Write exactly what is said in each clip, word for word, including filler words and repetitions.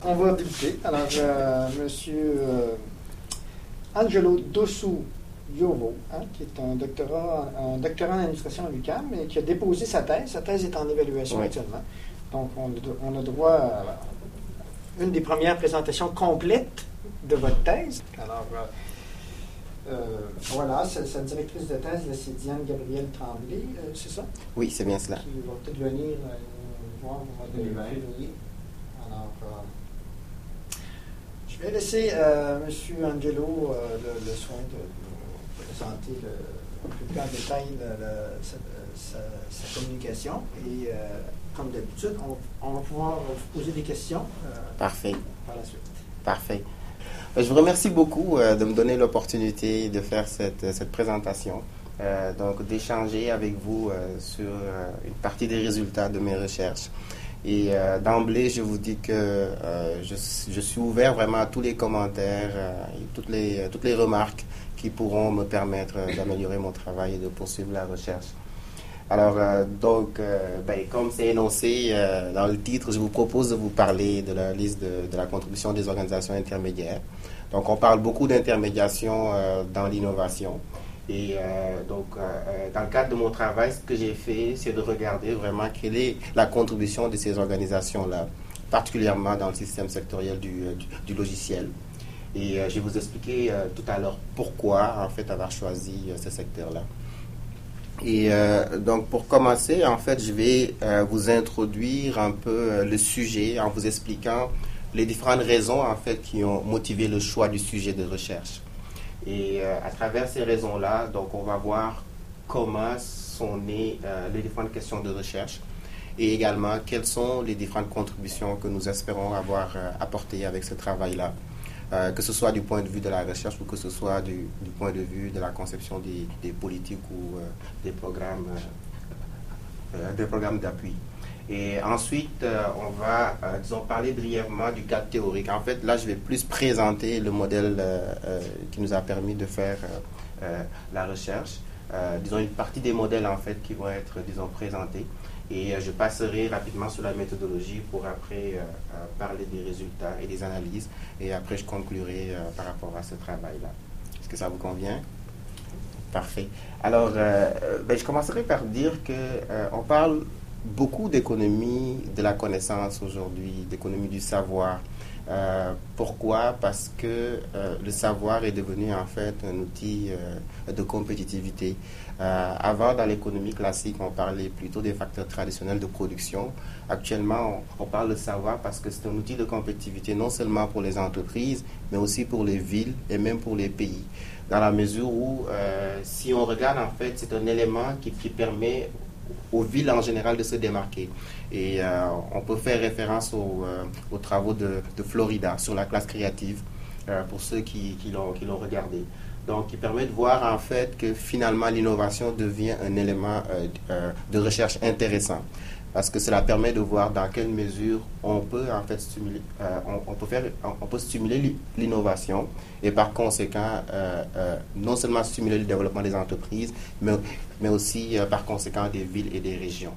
On va débuter. Alors, euh, Monsieur euh, Angelo Dossou Yovo, hein, qui est un doctorat, un doctorat en administration à l'U Q A M et qui a déposé sa thèse. Sa thèse est en évaluation Oui. actuellement. Donc, on, on a droit à une des premières présentations complètes de votre thèse. Alors, euh, euh, voilà, sa, sa directrice de thèse, là, c'est Diane Gabrielle Tremblay, euh, c'est ça? Oui, c'est bien cela. Qui va peut-être venir euh, voir au mois de février. Alors, euh, je vais laisser euh, M. Angelo euh, le, le soin de nous présenter le, un peu plus en détail le, le, sa, sa, sa communication. Et euh, comme d'habitude, on, on va pouvoir vous poser des questions euh, Parfait. par la suite. Parfait. Je vous remercie beaucoup euh, de me donner l'opportunité de faire cette, cette présentation, euh, donc d'échanger avec vous euh, sur euh, une partie des résultats de mes recherches. Et euh, d'emblée, je vous dis que euh, je, je suis ouvert vraiment à tous les commentaires euh, et toutes les, toutes les remarques qui pourront me permettre d'améliorer mon travail et de poursuivre la recherche. Alors, euh, donc, euh, ben, comme c'est énoncé euh, dans le titre, je vous propose de vous parler de la liste de, de la contribution des organisations intermédiaires. Donc, on parle beaucoup d'intermédiation euh, dans l'innovation. Et euh, donc, euh, dans le cadre de mon travail, ce que j'ai fait, c'est de regarder vraiment quelle est la contribution de ces organisations-là, particulièrement dans le système sectoriel du, du, du logiciel. Et euh, je vais vous expliquer euh, tout à l'heure pourquoi, en fait, avoir choisi euh, ce secteur-là. Et euh, donc, pour commencer, en fait, je vais euh, vous introduire un peu euh, le sujet en vous expliquant les différentes raisons, en fait, qui ont motivé le choix du sujet de recherche. Et euh, à travers ces raisons-là, donc, on va voir comment sont nées euh, les différentes questions de recherche et également quelles sont les différentes contributions que nous espérons avoir euh, apportées avec ce travail-là. Euh, que ce soit du point de vue de la recherche ou que ce soit du, du point de vue de la conception des, des politiques ou euh, des programmes, euh, euh, des programmes d'appui. Et ensuite, euh, on va, euh, disons, parler brièvement du cadre théorique. En fait, là, je vais plus présenter le modèle euh, euh, qui nous a permis de faire euh, euh, la recherche. Euh, disons, une partie des modèles, en fait, qui vont être, disons, présentés. Et euh, je passerai rapidement sur la méthodologie pour après euh, euh, parler des résultats et des analyses. Et après, je conclurai euh, par rapport à ce travail-là. Est-ce que ça vous convient? Parfait. Alors, euh, ben, je commencerai par dire qu'on euh, parle beaucoup d'économie de la connaissance aujourd'hui, d'économie du savoir. Euh, pourquoi? Parce que euh, le savoir est devenu en fait un outil euh, de compétitivité. Euh, avant, dans l'économie classique, on parlait plutôt des facteurs traditionnels de production. Actuellement, on, on parle de savoir parce que c'est un outil de compétitivité non seulement pour les entreprises, mais aussi pour les villes et même pour les pays. Dans la mesure où, euh, si on regarde, en fait, c'est un élément qui, qui permet aux villes en général de se démarquer. Et euh, on peut faire référence aux, euh, aux travaux de, de Florida sur la classe créative, euh, pour ceux qui, qui l'ont qui l'ont regardé. Donc, qui permet de voir en fait que finalement l'innovation devient un élément euh, euh, de recherche intéressant. Parce que cela permet de voir dans quelle mesure on peut en fait stimuler, euh, on, on peut faire, on peut stimuler l'innovation et par conséquent euh, euh, non seulement stimuler le développement des entreprises, mais, mais aussi euh, par conséquent des villes et des régions.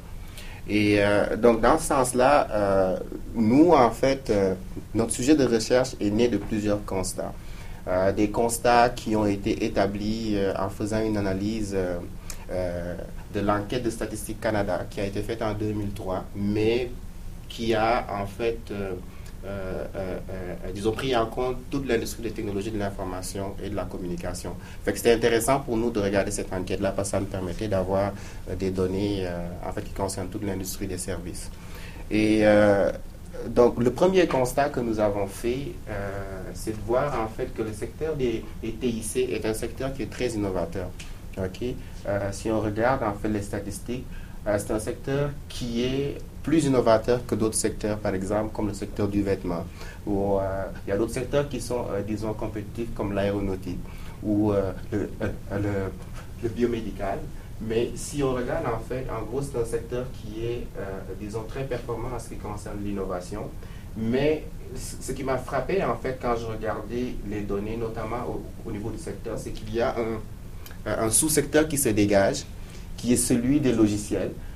Et euh, donc dans ce sens-là, euh, nous en fait, euh, notre sujet de recherche est né de plusieurs constats. Euh, des constats qui ont été établis euh, en faisant une analyse euh, euh, de l'enquête de Statistique Canada qui a été faite en deux mille trois, mais qui a en fait, euh, euh, euh, euh, disons, pris en compte toute l'industrie des technologies de l'information et de la communication. Fait que c'était intéressant pour nous de regarder cette enquête-là parce que ça nous permettait d'avoir euh, des données euh, en fait, qui concernent toute l'industrie des services. Et euh, donc, le premier constat que nous avons fait, euh, c'est de voir en fait que le secteur des, des T I C est un secteur qui est très innovateur. Okay? Euh, si on regarde en fait les statistiques, euh, c'est un secteur qui est plus innovateur que d'autres secteurs, par exemple comme le secteur du vêtement. Ou euh, il y a d'autres secteurs qui sont, euh, disons, compétitifs comme l'aéronautique ou euh, le, euh, le, le biomédical. Mais si on regarde, en fait, en gros, c'est un secteur qui est, euh, disons, très performant en ce qui concerne l'innovation. Mais ce qui m'a frappé, en fait, quand je regardais les données, notamment au, au niveau du secteur, c'est qu'il y a un, un sous-secteur qui se dégage, qui est celui des logiciels.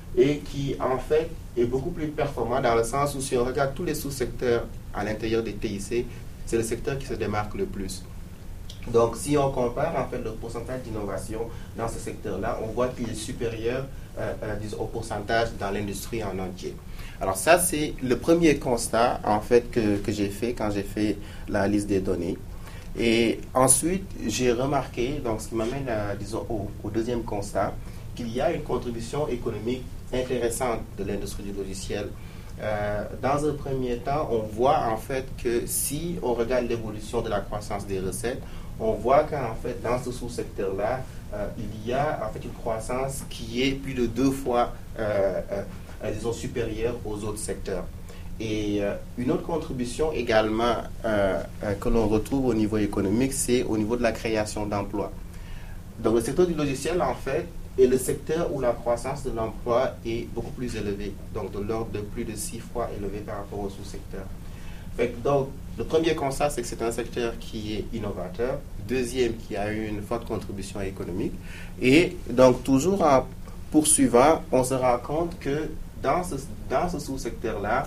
et qui en fait est beaucoup plus performant dans le sens où si on regarde tous les sous-secteurs à l'intérieur des T I C, c'est le secteur qui se démarque le plus. Donc si on compare en fait le pourcentage d'innovation dans ce secteur-là, on voit qu'il est supérieur euh, euh, disons, au pourcentage dans l'industrie en entier. Alors ça c'est le premier constat en fait que, que j'ai fait quand j'ai fait la liste des données. Et ensuite j'ai remarqué, donc ce qui m'amène à, disons, au, au deuxième constat, qu'il y a une contribution économique intéressante de l'industrie du logiciel. Euh, dans un premier temps, on voit en fait que si on regarde l'évolution de la croissance des recettes, on voit qu'en fait dans ce sous-secteur-là, euh, il y a en fait une croissance qui est plus de deux fois, euh, euh, disons, supérieure aux autres secteurs. Et euh, une autre contribution également euh, euh, que l'on retrouve au niveau économique, c'est au niveau de la création d'emplois. Donc le secteur du logiciel, en fait, est le secteur où la croissance de l'emploi est beaucoup plus élevée, donc de l'ordre de plus de six fois élevée par rapport au sous-secteur. Donc, le premier constat, c'est que c'est un secteur qui est innovateur. Deuxième, qui a eu une forte contribution économique. Et donc, toujours en poursuivant, on se rend compte que dans ce, dans ce sous-secteur-là,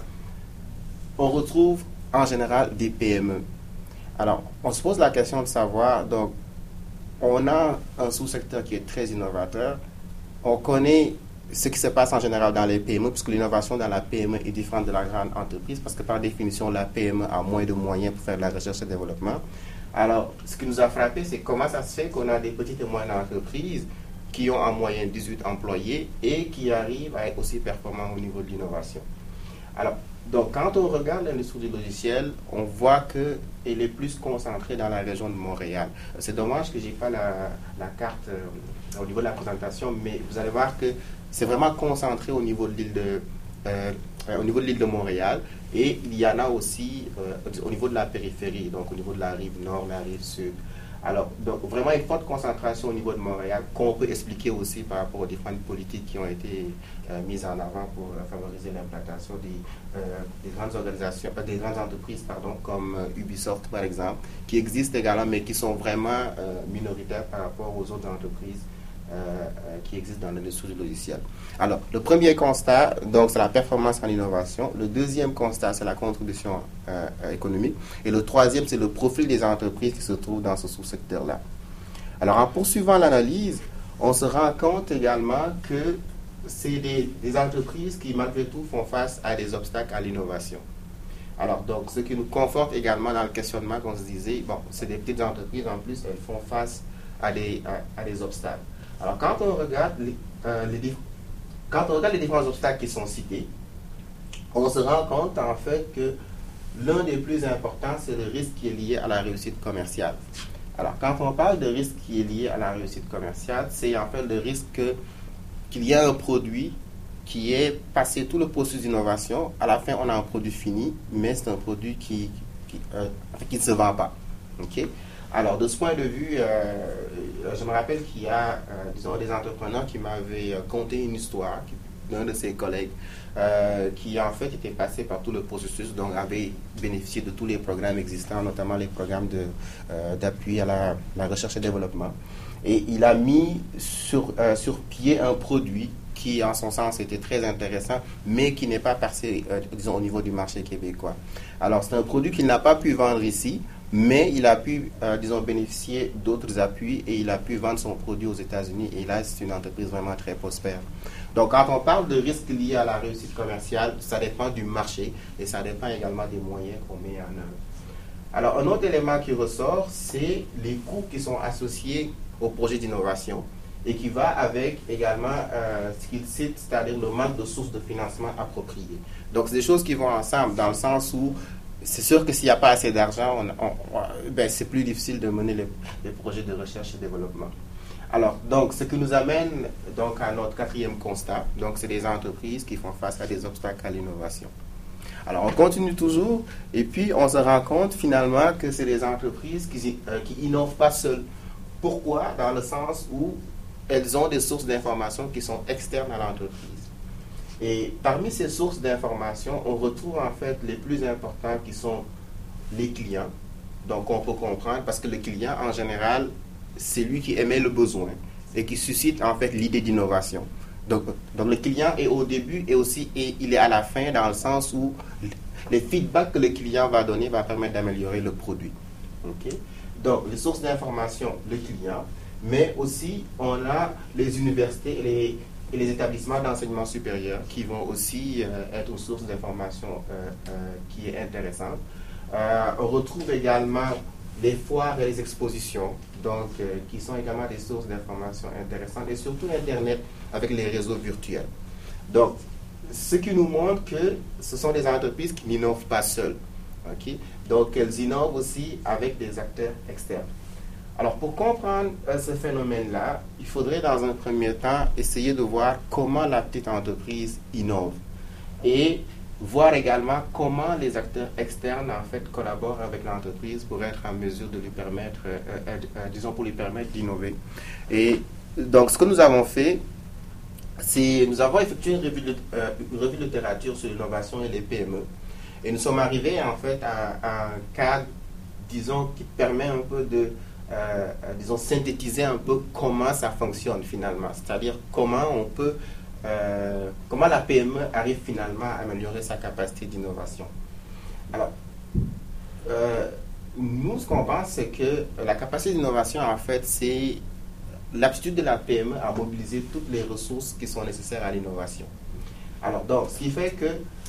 on retrouve en général des P M E. Alors, on se pose la question de savoir, donc, on a un sous-secteur qui est très innovateur. On connaît ce qui se passe en général dans les P M E, puisque l'innovation dans la P M E est différente de la grande entreprise, parce que par définition, la P M E a moins de moyens pour faire de la recherche et développement. Alors, ce qui nous a frappé, c'est comment ça se fait qu'on a des petites et moyennes entreprises qui ont en moyenne dix-huit employés et qui arrivent à être aussi performants au niveau de l'innovation. Alors, donc, quand on regarde l'industrie du logiciel, on voit qu'elle est plus concentrée dans la région de Montréal. C'est dommage que je n'ai pas la, la carte euh, au niveau de la présentation, mais vous allez voir que c'est vraiment concentré au niveau de l'île de, euh, au niveau de l'île de Montréal. Et il y en a aussi euh, au niveau de la périphérie, donc au niveau de la rive nord, la rive sud. Alors, donc, vraiment une forte concentration au niveau de Montréal, qu'on peut expliquer aussi par rapport aux différentes politiques qui ont été euh, mises en avant pour euh, favoriser l'implantation des, euh, des grandes organisations, euh, des grandes entreprises, pardon, comme euh, Ubisoft par exemple, qui existent également, mais qui sont vraiment euh, minoritaires par rapport aux autres entreprises euh, euh, qui existent dans l'industrie du logiciel. Alors, le premier constat, donc, c'est la performance en innovation. Le deuxième constat, c'est la contribution euh, économique. Et le troisième, c'est le profil des entreprises qui se trouvent dans ce sous-secteur-là. Alors, en poursuivant l'analyse, on se rend compte également que c'est des, des entreprises qui, malgré tout, font face à des obstacles à l'innovation. Alors, donc, ce qui nous conforte également dans le questionnement qu'on se disait, bon, c'est des petites entreprises, en plus, elles font face à des, à, à des obstacles. Alors, quand on regarde les, euh, les Quand on regarde les différents obstacles qui sont cités, on se rend compte en fait que l'un des plus importants, c'est le risque qui est lié à la réussite commerciale. Alors, quand on parle de risque qui est lié à la réussite commerciale, c'est en fait le risque que, qu'il y a un produit qui est passé tout le processus d'innovation. À la fin, on a un produit fini, mais c'est un produit qui, qui, euh, qui ne se vend pas. OK? Alors, de ce point de vue, euh, je me rappelle qu'il y a, euh, disons, des entrepreneurs qui m'avaient conté une histoire d'un de ses collègues euh, qui, en fait, était passé par tout le processus, donc avait bénéficié de tous les programmes existants, notamment les programmes de, euh, d'appui à la, la recherche et développement. Et il a mis sur, euh, sur pied un produit qui, en son sens, était très intéressant, mais qui n'est pas passé, euh, disons, au niveau du marché québécois. Alors, c'est un produit qu'il n'a pas pu vendre ici, mais il a pu, euh, disons, bénéficier d'autres appuis et il a pu vendre son produit aux États-Unis. Et là, c'est une entreprise vraiment très prospère. Donc, quand on parle de risques liés à la réussite commerciale, ça dépend du marché et ça dépend également des moyens qu'on met en œuvre. Alors, un autre élément qui ressort, c'est les coûts qui sont associés au projet d'innovation et qui va avec également euh, ce qu'il cite, c'est-à-dire le manque de sources de financement appropriées. Donc, c'est des choses qui vont ensemble dans le sens où c'est sûr que s'il n'y a pas assez d'argent, on, on, on, ben c'est plus difficile de mener les, les projets de recherche et développement. Alors, donc, ce qui nous amène donc, à notre quatrième constat, donc c'est des entreprises qui font face à des obstacles à l'innovation. Alors, on continue toujours, et puis on se rend compte finalement que c'est des entreprises qui euh, qui innovent pas seules. Pourquoi? Dans le sens où elles ont des sources d'information qui sont externes à l'entreprise. Et parmi ces sources d'information, on retrouve en fait les plus importants qui sont les clients. Donc, on peut comprendre parce que le client, en général, c'est lui qui émet le besoin et qui suscite en fait l'idée d'innovation. Donc, donc le client est au début et aussi et il est à la fin dans le sens où les feedbacks que le client va donner va permettre d'améliorer le produit. Okay? Donc, les sources d'information, le client, mais aussi on a les universités et les, et les établissements d'enseignement supérieur qui vont aussi euh, être une source d'information euh, euh, qui est intéressante. Euh, on retrouve également les foires et les expositions, donc euh, qui sont également des sources d'information intéressantes, et surtout Internet avec les réseaux virtuels. Donc, ce qui nous montre que ce sont des entreprises qui n'innovent pas seules. Okay? Donc, elles innovent aussi avec des acteurs externes. Alors, pour comprendre euh, ce phénomène-là, il faudrait dans un premier temps essayer de voir comment la petite entreprise innove et voir également comment les acteurs externes en fait collaborent avec l'entreprise pour être en mesure de lui permettre, euh, euh, euh, disons pour lui permettre d'innover. Et donc, ce que nous avons fait, c'est nous avons effectué une revue de, euh, une revue de littérature sur l'innovation et les P M E. Et nous sommes arrivés en fait à, à un cadre, disons, qui permet un peu de Euh, euh, disons, synthétiser un peu comment ça fonctionne finalement, c'est-à-dire comment on peut, euh, comment la P M E arrive finalement à améliorer sa capacité d'innovation. Alors, euh, nous, ce qu'on pense, c'est que la capacité d'innovation, en fait, c'est l'aptitude de la P M E à mobiliser toutes les ressources qui sont nécessaires à l'innovation. Alors, donc, ce qui fait que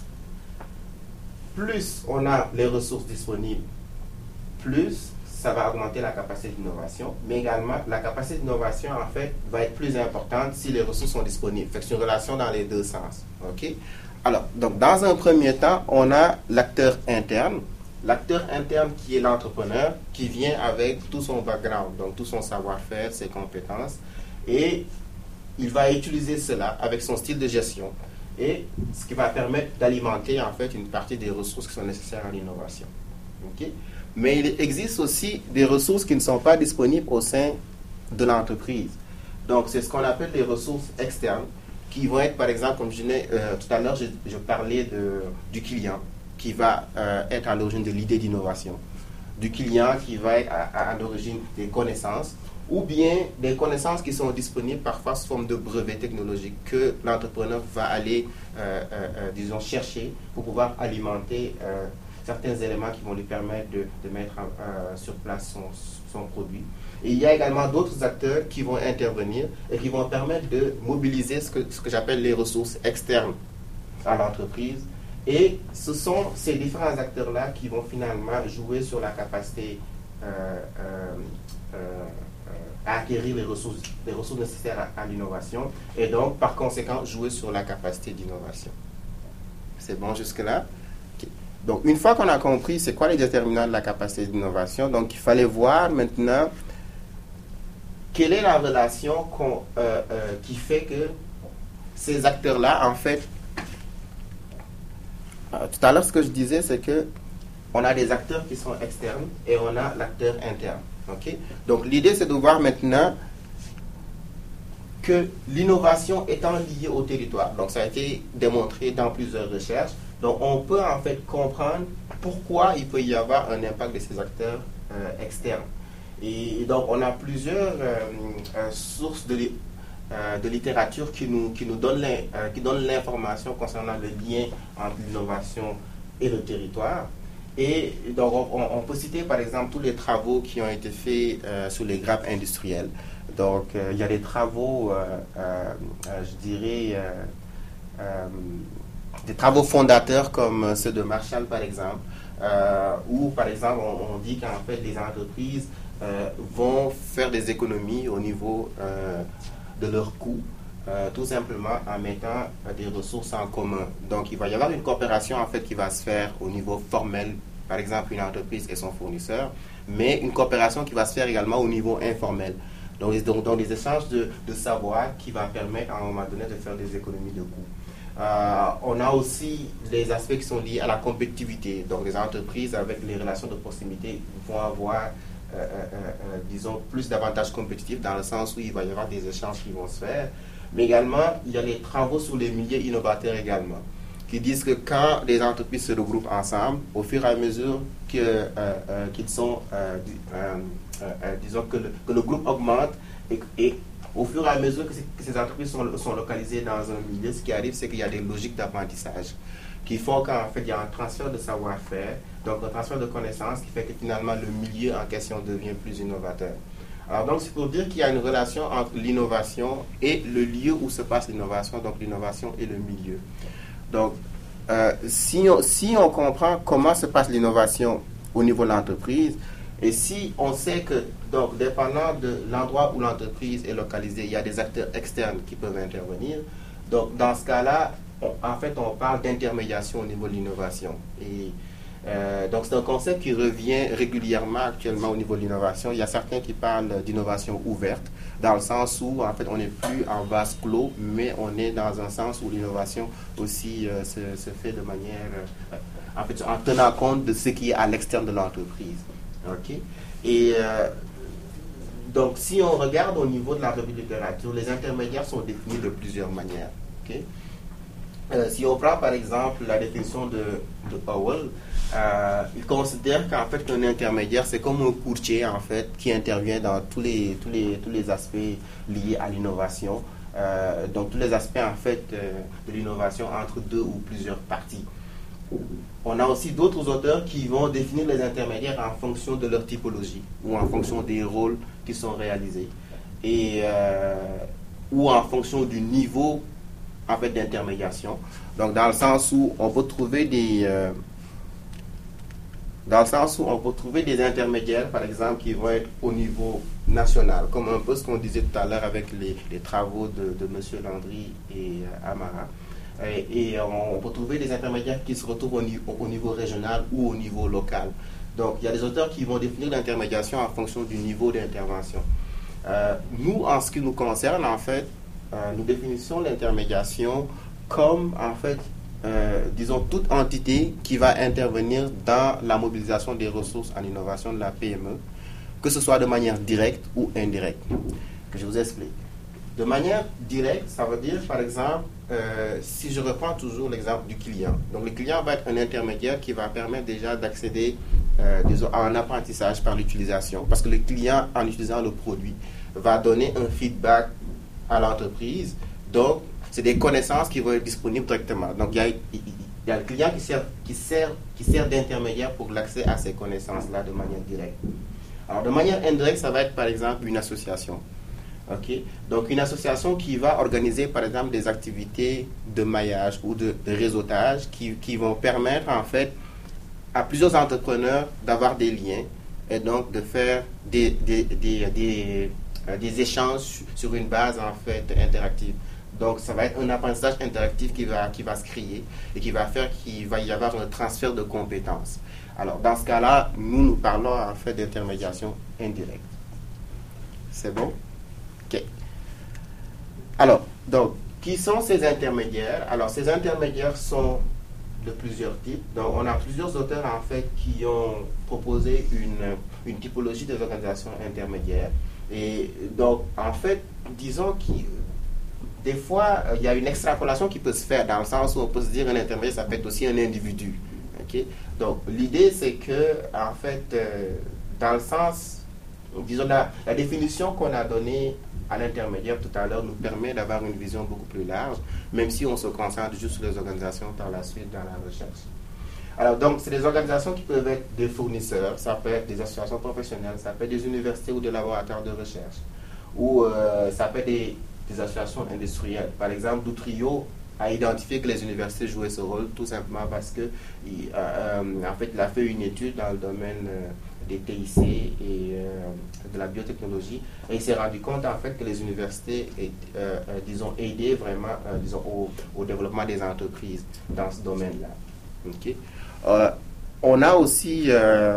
plus on a les ressources disponibles, plus ça va augmenter la capacité d'innovation, mais également la capacité d'innovation en fait va être plus importante si les ressources sont disponibles. Fait que c'est une relation dans les deux sens. Ok. Alors, donc dans un premier temps, on a l'acteur interne, l'acteur interne qui est l'entrepreneur, qui vient avec tout son background, donc tout son savoir-faire, ses compétences, et il va utiliser cela avec son style de gestion, et ce qui va permettre d'alimenter en fait une partie des ressources qui sont nécessaires à l'innovation. Ok. Mais il existe aussi des ressources qui ne sont pas disponibles au sein de l'entreprise. Donc, c'est ce qu'on appelle les ressources externes, qui vont être, par exemple, comme je disais euh, tout à l'heure, je, je parlais de, du client, qui va euh, être à l'origine de l'idée d'innovation, du client qui va être à, à, à l'origine des connaissances, ou bien des connaissances qui sont disponibles parfois sous forme de brevets technologiques que l'entrepreneur va aller, euh, euh, euh, disons, chercher pour pouvoir alimenter euh, certains éléments qui vont lui permettre de, de mettre euh, sur place son, son produit. Et il y a également d'autres acteurs qui vont intervenir et qui vont permettre de mobiliser ce que, ce que j'appelle les ressources externes à l'entreprise. Et ce sont ces différents acteurs-là qui vont finalement jouer sur la capacité euh, euh, euh, à acquérir les ressources, les ressources nécessaires à, à l'innovation et donc, par conséquent, jouer sur la capacité d'innovation. C'est bon jusque-là? Donc, une fois qu'on a compris c'est quoi les déterminants de la capacité d'innovation, donc il fallait voir maintenant quelle est la relation qu'on, euh, euh, qui fait que ces acteurs-là, en fait, euh, tout à l'heure, ce que je disais, c'est que on a des acteurs qui sont externes et on a l'acteur interne. Okay? Donc, l'idée, c'est de voir maintenant que l'innovation étant liée au territoire, donc ça a été démontré dans plusieurs recherches, donc on peut en fait comprendre pourquoi il peut y avoir un impact de ces acteurs euh, externes. Et donc on a plusieurs euh, euh, sources de, euh, de littérature qui nous, qui nous donnent euh, qui donnent l'information concernant le lien entre l'innovation et le territoire. Et donc on, on peut citer par exemple tous les travaux qui ont été faits euh, sur les grappes industrielles. Donc euh, il y a des travaux, euh, euh, je dirais, euh, euh, des travaux fondateurs comme ceux de Marshall par exemple, euh, où par exemple on, on dit qu'en fait les entreprises euh, vont faire des économies au niveau euh, de leurs coûts, euh, tout simplement en mettant euh, des ressources en commun. Donc il va y avoir une coopération en fait qui va se faire au niveau formel, par exemple une entreprise et son fournisseur, mais une coopération qui va se faire également au niveau informel. Donc, donc, donc des échanges de, de savoir qui va permettre à un moment donné de faire des économies de coûts. Euh, on a aussi les aspects qui sont liés à la compétitivité. Donc les entreprises avec les relations de proximité vont avoir, euh, euh, euh, disons, plus d'avantages compétitifs dans le sens où il va y avoir des échanges qui vont se faire. Mais également, il y a les travaux sur les milieux innovateurs également, qui disent que quand les entreprises se regroupent ensemble, au fur et à mesure que, euh, euh, qu'ils sont, euh, euh, euh, disons, que le, que le groupe augmente et, et au fur et à mesure que, que ces entreprises sont, sont localisées dans un milieu, ce qui arrive, c'est qu'il y a des logiques d'apprentissage qui font qu'en fait, il y a un transfert de savoir-faire, donc un transfert de connaissances qui fait que finalement, le milieu en question devient plus innovateur. Alors donc, c'est pour dire qu'il y a une relation entre l'innovation et le lieu où se passe l'innovation, donc l'innovation et le milieu. Donc, euh, si, on, si on comprend comment se passe l'innovation au niveau de l'entreprise, et si on sait que, donc, dépendant de l'endroit où l'entreprise est localisée, il y a des acteurs externes qui peuvent intervenir, donc dans ce cas-là, on, en fait, on parle d'intermédiation au niveau de l'innovation. Et Euh, donc c'est un concept qui revient régulièrement actuellement au niveau de l'innovation. Il y a certains qui parlent d'innovation ouverte, dans le sens où en fait on n'est plus en vase clos, mais on est dans un sens où l'innovation aussi euh, se, se fait de manière, euh, en fait en tenant compte de ce qui est à l'externe de l'entreprise. Ok. Et euh, donc si on regarde au niveau de la revue de littérature, les intermédiaires sont définis de plusieurs manières. Ok. Euh, si on prend par exemple la définition de, de Powell, euh, il considère qu'en fait qu'un intermédiaire c'est comme un courtier en fait qui intervient dans tous les tous les tous les aspects liés à l'innovation, euh, donc tous les aspects en fait euh, de l'innovation entre deux ou plusieurs parties. On a aussi d'autres auteurs qui vont définir les intermédiaires en fonction de leur typologie ou en fonction des rôles qui sont réalisés et euh, ou en fonction du niveau en fait d'intermédiation. Donc dans le sens où on peut trouver des euh, dans le sens où on peut trouver des intermédiaires par exemple qui vont être au niveau national, comme un peu ce qu'on disait tout à l'heure avec les, les travaux de, de M. Landry et euh, Amara. Et, et on, on peut trouver des intermédiaires qui se retrouvent au, niveau, au niveau régional ou au niveau local. Donc il y a des auteurs qui vont définir l'intermédiation en fonction du niveau d'intervention. Euh, nous, en ce qui nous concerne, en fait, euh, nous définissons l'intermédiation comme, en fait, euh, disons, toute entité qui va intervenir dans la mobilisation des ressources en innovation de la P M E, que ce soit de manière directe ou indirecte. Je vous explique. De manière directe, ça veut dire, par exemple, euh, si je reprends toujours l'exemple du client. Donc, le client va être un intermédiaire qui va permettre déjà d'accéder euh, disons, à un apprentissage par l'utilisation, parce que le client, en utilisant le produit, va donner un feedback à l'entreprise. Donc, c'est des connaissances qui vont être disponibles directement. Donc, il y a, il y a le client qui sert, qui sert, qui sert d'intermédiaire pour l'accès à ces connaissances-là de manière directe. Alors, de manière indirecte, ça va être, par exemple, une association. Okay. Donc, une association qui va organiser, par exemple, des activités de maillage ou de, de réseautage qui, qui vont permettre, en fait, à plusieurs entrepreneurs d'avoir des liens et donc de faire des, des, des, des, euh, des échanges sur une base, en fait, interactive. Donc, ça va être un apprentissage interactif qui va, qui va se créer et qui va faire qu'il va y avoir un transfert de compétences. Alors, dans ce cas-là, nous, nous parlons, en fait, d'intermédiation indirecte. C'est bon? OK. Alors, donc, qui sont ces intermédiaires? Alors, ces intermédiaires sont de plusieurs types. Donc, on a plusieurs auteurs, en fait, qui ont proposé une, une typologie des organisations intermédiaires. Et donc, en fait, disons que des fois, il y a une extrapolation qui peut se faire dans le sens où on peut se dire un intermédiaire, ça peut être aussi un individu. Okay? Donc, l'idée, c'est que, en fait, euh, dans le sens, disons, la, la définition qu'on a donnée à l'intermédiaire tout à l'heure nous permet d'avoir une vision beaucoup plus large, même si on se concentre juste sur les organisations par la suite dans la recherche. Alors, donc, c'est des organisations qui peuvent être des fournisseurs, ça peut être des associations professionnelles, ça peut être des universités ou des laboratoires de recherche, ou euh, ça peut être des, des associations industrielles. Par exemple, Doutrio a identifié que les universités jouaient ce rôle tout simplement parce que il, euh, en fait, il a fait une étude dans le domaine euh, des T I C et euh, de la biotechnologie et il s'est rendu compte en fait que les universités est, euh, euh, disons, aidaient vraiment euh, disons, au, au développement des entreprises dans ce domaine-là. Okay. Euh, on a aussi euh,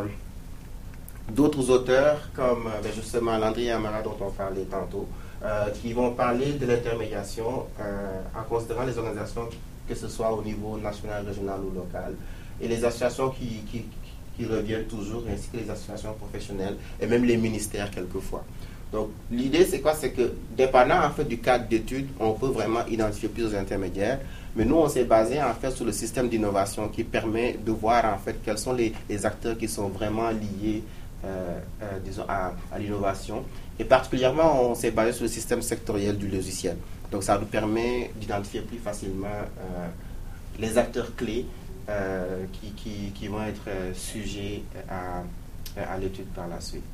d'autres auteurs comme euh, justement Landry et Amara dont on parlait tantôt, Euh, qui vont parler de l'intermédiation euh, en considérant les organisations, que ce soit au niveau national, régional ou local, et les associations qui, qui, qui reviennent toujours, ainsi que les associations professionnelles, et même les ministères quelquefois. Donc, l'idée, c'est quoi? C'est que, dépendant en fait du cadre d'étude, on peut vraiment identifier plusieurs intermédiaires, mais nous, on s'est basé en fait sur le système d'innovation qui permet de voir en fait quels sont les, les acteurs qui sont vraiment liés euh, euh, disons, à, à l'innovation. Et particulièrement, on s'est basé sur le système sectoriel du logiciel. Donc, ça nous permet d'identifier plus facilement euh, les acteurs clés euh, qui, qui, qui vont être euh, sujets à, à l'étude par la suite.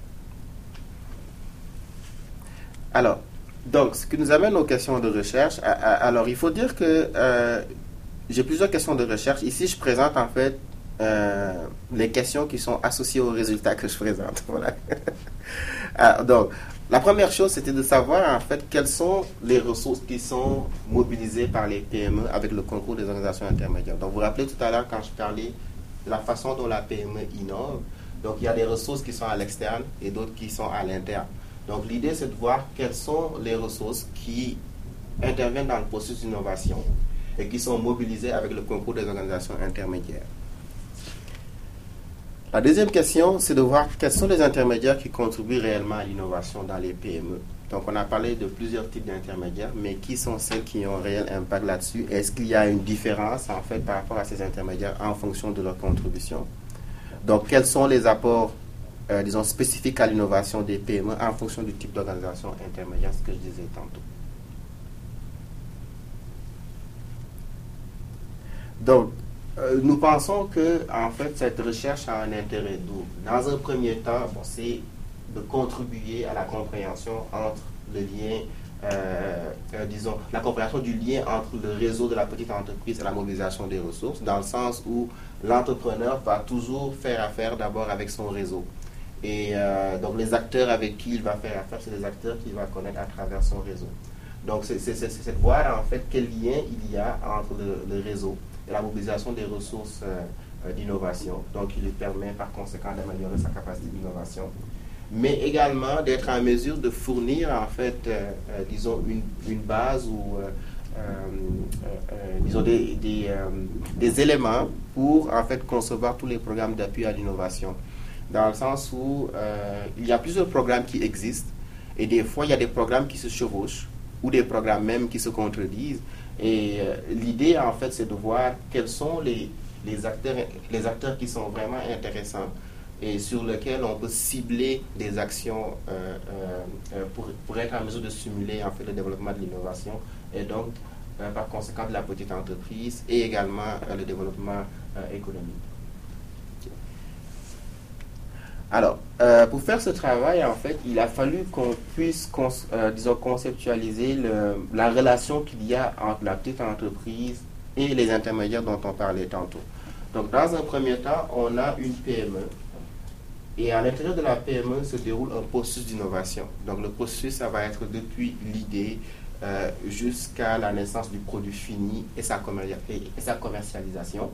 Alors, donc, ce qui nous amène aux questions de recherche. Alors, il faut dire que euh, j'ai plusieurs questions de recherche. Ici, je présente en fait euh, les questions qui sont associées aux résultats que je présente. Voilà. Alors, donc, la première chose, c'était de savoir en fait quelles sont les ressources qui sont mobilisées par les P M E avec le concours des organisations intermédiaires. Donc, vous vous rappelez tout à l'heure quand je parlais de la façon dont la P M E innove. Donc, il y a des ressources qui sont à l'externe et d'autres qui sont à l'interne. Donc, l'idée, c'est de voir quelles sont les ressources qui interviennent dans le processus d'innovation et qui sont mobilisées avec le concours des organisations intermédiaires. La deuxième question, c'est de voir quels sont les intermédiaires qui contribuent réellement à l'innovation dans les P M E. Donc, on a parlé de plusieurs types d'intermédiaires, mais qui sont celles qui ont un réel impact là-dessus? Est-ce qu'il y a une différence, en fait, par rapport à ces intermédiaires en fonction de leur contribution? Donc, quels sont les apports Euh, disons, spécifiques à l'innovation des P M E en fonction du type d'organisation intermédiaire, ce que je disais tantôt. Donc, euh, nous pensons que, en fait, cette recherche a un intérêt double. Dans un premier temps, bon, c'est de contribuer à la compréhension entre le lien, euh, euh, disons, la compréhension du lien entre le réseau de la petite entreprise et la mobilisation des ressources, dans le sens où l'entrepreneur va toujours faire affaire d'abord avec son réseau. Et euh, donc, les acteurs avec qui il va faire affaire, c'est les acteurs qu'il va connaître à travers son réseau. Donc, c'est de voir en fait quel lien il y a entre le, le réseau et la mobilisation des ressources euh, d'innovation. Donc, il lui permet par conséquent d'améliorer sa capacité d'innovation. Mais également d'être en mesure de fournir en fait, euh, euh, disons, une, une base ou, euh, euh, euh, disons, des, des, euh, des éléments pour en fait concevoir tous les programmes d'appui à l'innovation. Dans le sens où euh, il y a plusieurs programmes qui existent et des fois il y a des programmes qui se chevauchent ou des programmes même qui se contredisent. Et euh, l'idée en fait c'est de voir quels sont les, les, acteurs, les acteurs qui sont vraiment intéressants et sur lesquels on peut cibler des actions euh, euh, pour, pour être en mesure de stimuler en fait le développement de l'innovation et donc euh, par conséquent de la petite entreprise et également euh, le développement euh, économique. Alors, euh, pour faire ce travail, en fait, il a fallu qu'on puisse, cons euh, disons, conceptualiser le, la relation qu'il y a entre la petite entreprise et les intermédiaires dont on parlait tantôt. Donc, dans un premier temps, on a une P M E. Et à l'intérieur de la P M E se déroule un processus d'innovation. Donc, le processus, ça va être depuis l'idée euh, jusqu'à la naissance du produit fini et sa, et, et sa commercialisation.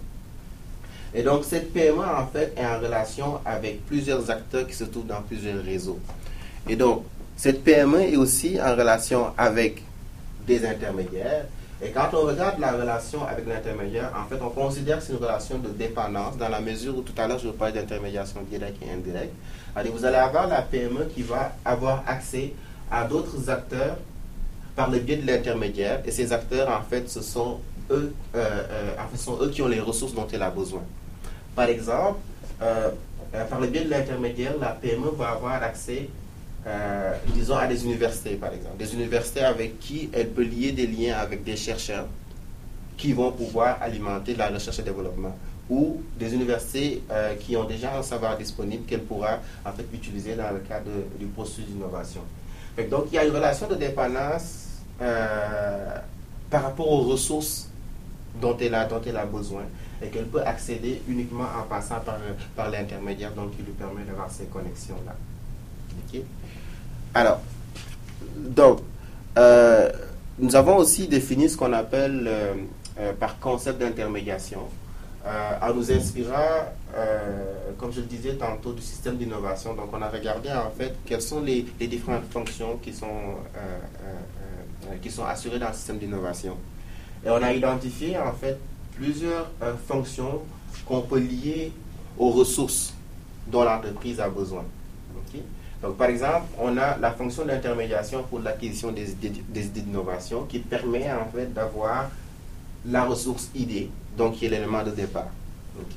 Et donc, cette P M E, en fait, est en relation avec plusieurs acteurs qui se trouvent dans plusieurs réseaux. Et donc, cette P M E est aussi en relation avec des intermédiaires. Et quand on regarde la relation avec l'intermédiaire, en fait, on considère que c'est une relation de dépendance, dans la mesure où tout à l'heure, je vous parlais d'intermédiation directe et indirecte. Alors, vous allez avoir la P M E qui va avoir accès à d'autres acteurs par le biais de l'intermédiaire. Et ces acteurs, en fait, ce sont eux, euh, euh, en fait, sont eux qui ont les ressources dont elle a besoin. Par exemple, euh, euh, par le biais de l'intermédiaire, la P M E va avoir accès, euh, disons, à des universités, par exemple. Des universités avec qui elle peut lier des liens avec des chercheurs qui vont pouvoir alimenter la recherche et développement. Ou des universités euh, qui ont déjà un savoir disponible qu'elle pourra en fait utiliser dans le cadre de, du processus d'innovation. Donc, il y a une relation de dépendance euh, par rapport aux ressources dont elle a, dont elle a besoin et qu'elle peut accéder uniquement en passant par, par l'intermédiaire donc qui lui permet d'avoir ces connexions-là. Okay? Alors, donc, euh, nous avons aussi défini ce qu'on appelle euh, euh, par concept d'intermédiation euh, en nous inspirant, euh, comme je le disais tantôt, du système d'innovation. Donc, on a regardé en fait quelles sont les, les différentes fonctions qui sont, euh, euh, euh, qui sont assurées dans le système d'innovation. Et on a identifié en fait plusieurs euh, fonctions qu'on peut lier aux ressources dont l'entreprise a besoin. Okay? Donc, par exemple, on a la fonction d'intermédiation pour l'acquisition des idées, des idées d'innovation qui permet en fait d'avoir la ressource idée, donc qui est l'élément de départ. Okay?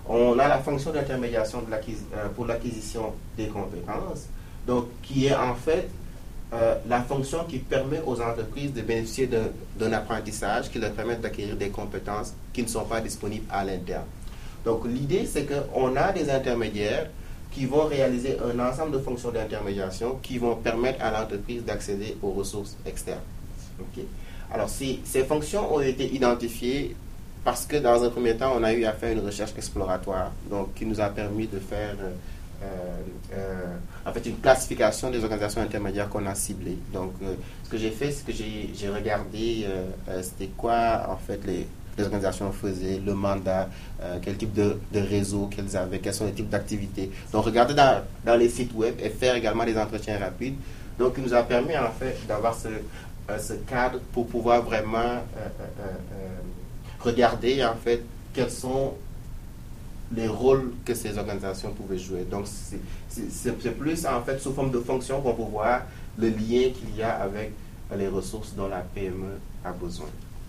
on a la fonction d'intermédiation de l'acquis- euh, pour l'acquisition des compétences, donc qui est en fait euh, la fonction qui permet aux entreprises de bénéficier d'un, d'un apprentissage qui leur permet d'acquérir des compétences qui ne sont pas disponibles à l'interne. Donc l'idée, c'est qu'on a des intermédiaires qui vont réaliser un ensemble de fonctions d'intermédiation qui vont permettre à l'entreprise d'accéder aux ressources externes. Okay? Alors, ces, ces fonctions ont été identifiées parce que dans un premier temps, on a eu à faire une recherche exploratoire, donc qui nous a permis de faire euh, euh, en fait une classification des organisations intermédiaires qu'on a ciblées. Donc, euh, ce que j'ai fait, c'est que j'ai, j'ai regardé euh, euh, c'était quoi en fait les, les organisations faisaient, le mandat, euh, quel type de, de réseau qu'elles avaient, quels sont les types d'activités. Donc, regarder dans, dans les sites web et faire également des entretiens rapides. Donc, il nous a permis en fait d'avoir ce, euh, ce cadre pour pouvoir vraiment euh, euh, euh, regarder en fait quels sont les rôles que ces organisations pouvaient jouer. Donc, c'est, c'est, c'est plus en fait sous forme de fonction qu'on peut voir le lien qu'il y a avec les ressources dont la P M E a besoin.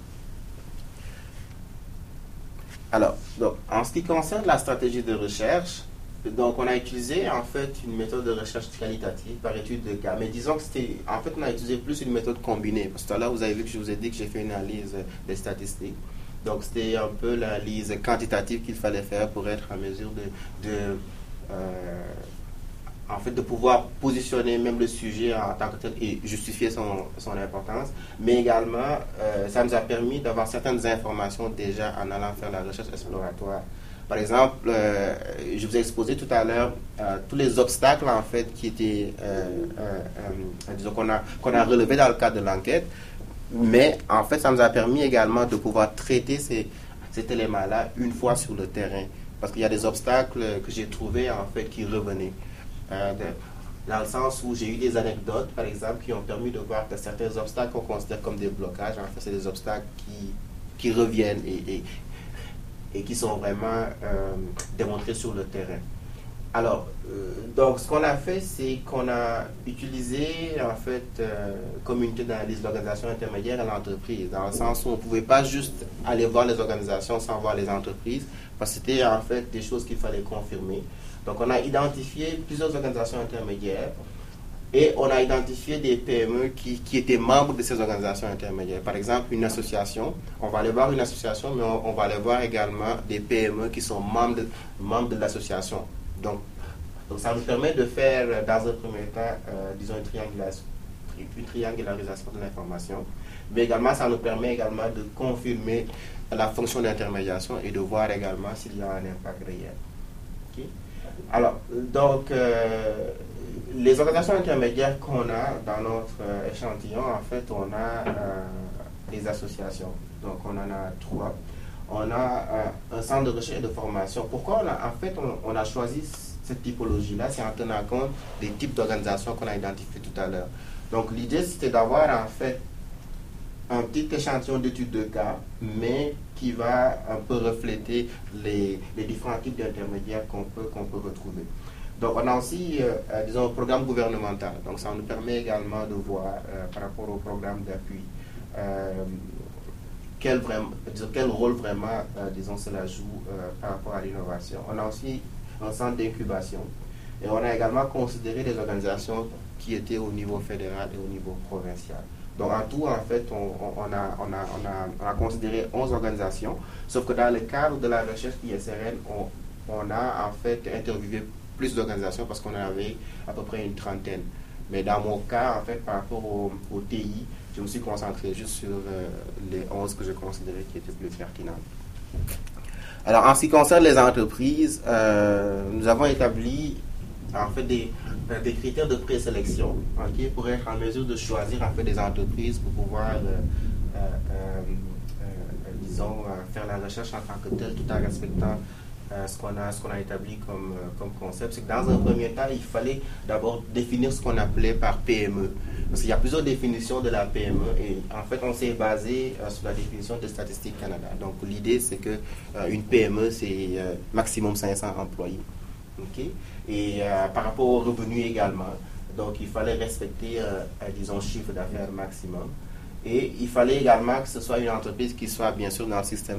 Alors, donc, en ce qui concerne la stratégie de recherche, donc on a utilisé en fait une méthode de recherche qualitative par étude de cas. Mais disons que c'était, en fait, on a utilisé plus une méthode combinée. Parce que tout à l'heure, vous avez vu que je vous ai dit que j'ai fait une analyse des statistiques. Donc, c'était un peu l'analyse quantitative qu'il fallait faire pour être en mesure de, de euh, en fait, de pouvoir positionner même le sujet en tant que tel et justifier son, son importance. Mais également, euh, ça nous a permis d'avoir certaines informations déjà en allant faire la recherche exploratoire. Par exemple, euh, je vous ai exposé tout à l'heure euh, tous les obstacles en fait qui étaient, euh, euh, euh, disons qu'on a, qu'on a relevés dans le cadre de l'enquête. Mais en fait, ça nous a permis également de pouvoir traiter ces, cet élément-là une fois sur le terrain. Parce qu'il y a des obstacles que j'ai trouvés en fait qui revenaient. Euh, de, dans le sens où j'ai eu des anecdotes, par exemple, qui ont permis de voir que certains obstacles qu'on considère comme des blocages, en fait, c'est des obstacles qui, qui reviennent et, et, et qui sont vraiment euh, démontrés sur le terrain. Alors, euh, donc, ce qu'on a fait, c'est qu'on a utilisé, en fait, euh, comme unité d'analyse l'organisation intermédiaire à l'entreprise, dans le sens où on ne pouvait pas juste aller voir les organisations sans voir les entreprises, parce que c'était, en fait, des choses qu'il fallait confirmer. Donc, on a identifié plusieurs organisations intermédiaires et on a identifié des P M E qui, qui étaient membres de ces organisations intermédiaires. Par exemple, une association, on va aller voir une association, mais on, on va aller voir également des P M E qui sont membres de, membres de l'association. Donc, donc, ça nous permet de faire, dans un premier temps, euh, disons, une triangulation, une triangularisation de l'information. Mais également, ça nous permet également de confirmer la fonction d'intermédiation et de voir également s'il y a un impact réel. Okay? Alors, donc, euh, les organisations intermédiaires qu'on a dans notre euh, échantillon, en fait, on a euh, des associations. Donc, on en a trois. On a euh, un centre de recherche et de formation. Pourquoi on a, en fait, on, on a choisi cette typologie-là? C'est en tenant compte des types d'organisations qu'on a identifiées tout à l'heure. Donc, l'idée, c'était d'avoir, en fait, un petit échantillon d'études de cas, mais qui va un peu refléter les, les différents types d'intermédiaires qu'on peut, qu'on peut retrouver. Donc, on a aussi, euh, euh, disons, un programme gouvernemental. Donc, ça nous permet également de voir, euh, par rapport au programme d'appui, euh, quel, vraiment, disons, quel rôle vraiment, euh, disons, cela joue euh, par rapport à l'innovation. On a aussi un centre d'incubation. Et on a également considéré des organisations qui étaient au niveau fédéral et au niveau provincial. Donc, en tout, en fait, on, on, on, a, on, a, on, a, on a considéré onze organisations, sauf que dans le cadre de la recherche I S R N, on, on a en fait interviewé plus d'organisations parce qu'on en avait à peu près une trentaine. Mais dans mon cas, en fait, par rapport au, au T I, je me suis concentré juste sur euh, les onze que je considérais qui étaient plus pertinentes. Alors, en ce qui concerne les entreprises, euh, nous avons établi en fait des, des critères de présélection, okay, pour être en mesure de choisir en fait des entreprises pour pouvoir, euh, euh, euh, euh, disons, euh, faire la recherche en tant que telle, tout en respectant euh, ce qu'on a, ce qu'on a établi comme, euh, comme concept. C'est que dans un premier temps, il fallait d'abord définir ce qu'on appelait par P M E. Parce qu'il y a plusieurs définitions de la P M E et en fait, on s'est basé euh, sur la définition de Statistique Canada. Donc, l'idée, c'est que euh, une P M E, c'est euh, maximum cinq cents employés. Okay? Et euh, par rapport aux revenus également, donc il fallait respecter, euh, euh, disons, chiffre d'affaires maximum. Et il fallait également que ce soit une entreprise qui soit bien sûr dans le système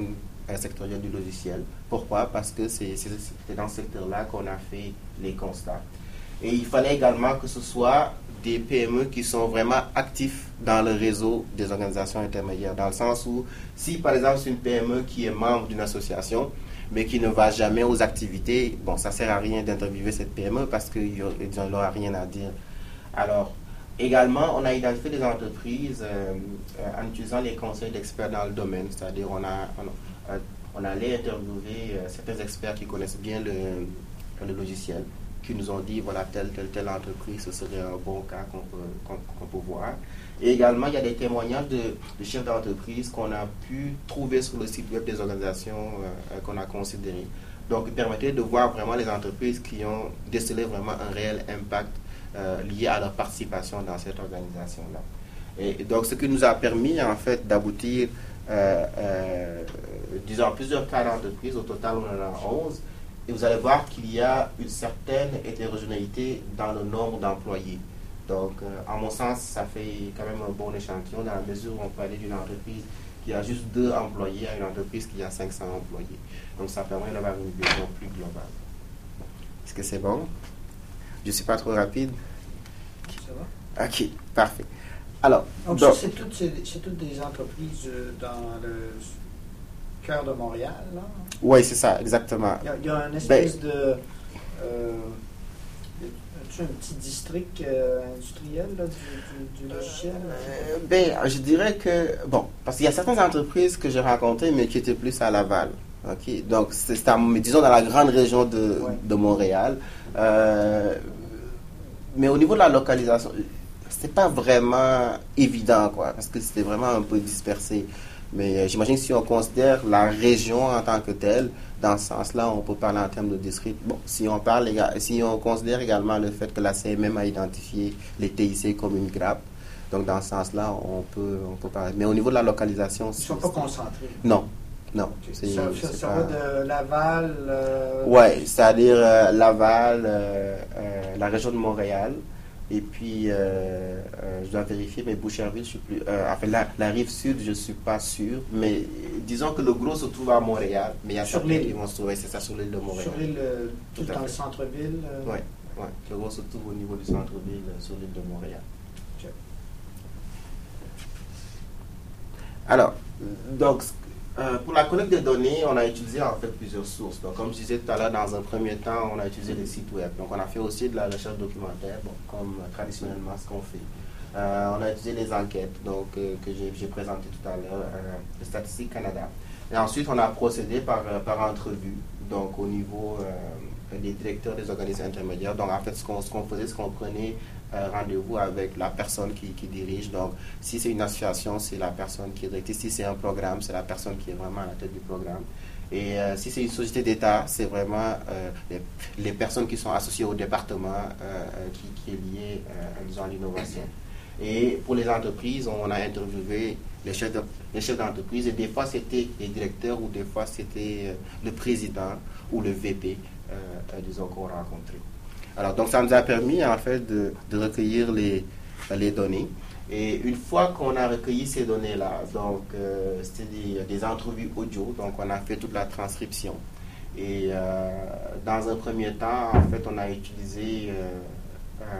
euh, sectoriel du logiciel. Pourquoi? Parce que c'est, c'est, c'était dans ce secteur-là qu'on a fait les constats. Et il fallait également que ce soit des P M E qui sont vraiment actifs dans le réseau des organisations intermédiaires, dans le sens où si par exemple c'est une P M E qui est membre d'une association, mais qui ne va jamais aux activités, bon, ça ne sert à rien d'interviewer cette P M E parce qu'ils n'auront rien à dire. Alors, également, on a identifié des entreprises euh, euh, en utilisant les conseils d'experts dans le domaine, c'est-à-dire on a, on, euh, on allait interviewer euh, certains experts qui connaissent bien le, le logiciel, qui nous ont dit, voilà, telle, telle, telle entreprise, ce serait un bon cas qu'on peut, qu'on, qu'on peut voir. Et également, il y a des témoignages de, de chefs d'entreprise qu'on a pu trouver sur le site web des organisations euh, qu'on a considérées. Donc, il permettait de voir vraiment les entreprises qui ont décelé vraiment un réel impact euh, lié à leur participation dans cette organisation-là. Et, et donc, ce qui nous a permis, en fait, d'aboutir, euh, euh, disons, plusieurs cas d'entreprise. Au total, on en a onze. Et vous allez voir qu'il y a une certaine hétérogénéité dans le nombre d'employés. Donc, euh, à mon sens, ça fait quand même un bon échantillon dans la mesure où on peut aller d'une entreprise qui a juste deux employés à une entreprise qui a cinq cents employés. Donc, ça permet d'avoir une vision plus globale. Est-ce que c'est bon? Je ne suis pas trop rapide? Ça va? Ok, parfait. Alors, donc, donc ça, c'est toutes, c'est, c'est toutes des entreprises dans le cœur de Montréal, là? Oui, c'est ça, exactement. Il y a, il y a une espèce ben, de... Euh, un petit district euh, industriel là, du, du, du logiciel? Euh, ben, je dirais que, bon, parce qu'il y a certaines entreprises que j'ai rencontrées, mais qui étaient plus à Laval. Okay? Donc, c'est, c'est à, disons, dans la grande région de, ouais. de Montréal. Euh, mais au niveau de la localisation, c'était pas vraiment évident, quoi, parce que c'était vraiment un peu dispersé. Mais euh, j'imagine que si on considère la région en tant que telle, dans ce sens-là, on peut parler en termes de district. Bon, si on parle, si on considère également le fait que la C M M a identifié les T I C comme une grappe, donc dans ce sens-là, on peut, on peut parler. Mais au niveau de la localisation, ils ne sont pas concentrés. Non, non. C'est, ça ça, ça pas... va de Laval. Euh... Oui, c'est-à-dire euh, Laval, euh, euh, la région de Montréal. Et puis, euh, euh, je dois vérifier, mais Boucherville, je suis plus... Euh, enfin, la, la rive sud, je ne suis pas sûr. Mais disons que le gros se trouve à Montréal. Mais il y a sur l'île. Qui vont se trouver, c'est ça, sur l'île de Montréal. Sur l'île, euh, tout, tout dans fait. Le centre-ville. Euh... Oui, ouais. Le gros se trouve au niveau du centre-ville, euh, sur l'île de Montréal. Okay. Alors, donc... Euh, pour la collecte des données, on a utilisé en fait plusieurs sources. Donc, comme je disais tout à l'heure, dans un premier temps, on a utilisé les sites web. Donc, on a fait aussi de la recherche documentaire, bon, comme euh, traditionnellement ce qu'on fait. Euh, on a utilisé les enquêtes, donc euh, que j'ai, j'ai présentées tout à l'heure, euh, le Statistique Canada. Et ensuite, on a procédé par, euh, par entrevue, donc au niveau euh, des directeurs des organismes intermédiaires. Donc, en fait, ce qu'on, ce qu'on faisait, c'est qu'on prenait Euh, rendez-vous avec la personne qui, qui dirige. Donc, si c'est une association, c'est la personne qui est directrice. Si c'est un programme, c'est la personne qui est vraiment à la tête du programme. Et euh, si c'est une société d'État, c'est vraiment euh, les, les personnes qui sont associées au département euh, qui, qui est lié, euh, disons, à l'innovation. Et pour les entreprises, on a interviewé les chefs, de, les chefs d'entreprise, et des fois c'était les directeurs, ou des fois c'était euh, le président ou le V P, euh, disons, qu'on rencontrait. Alors, donc, ça nous a permis, en fait, de, de recueillir les, les données. Et une fois qu'on a recueilli ces données-là, donc, euh, c'était des, des entrevues audio, donc on a fait toute la transcription. Et euh, dans un premier temps, en fait, on a utilisé, euh, euh,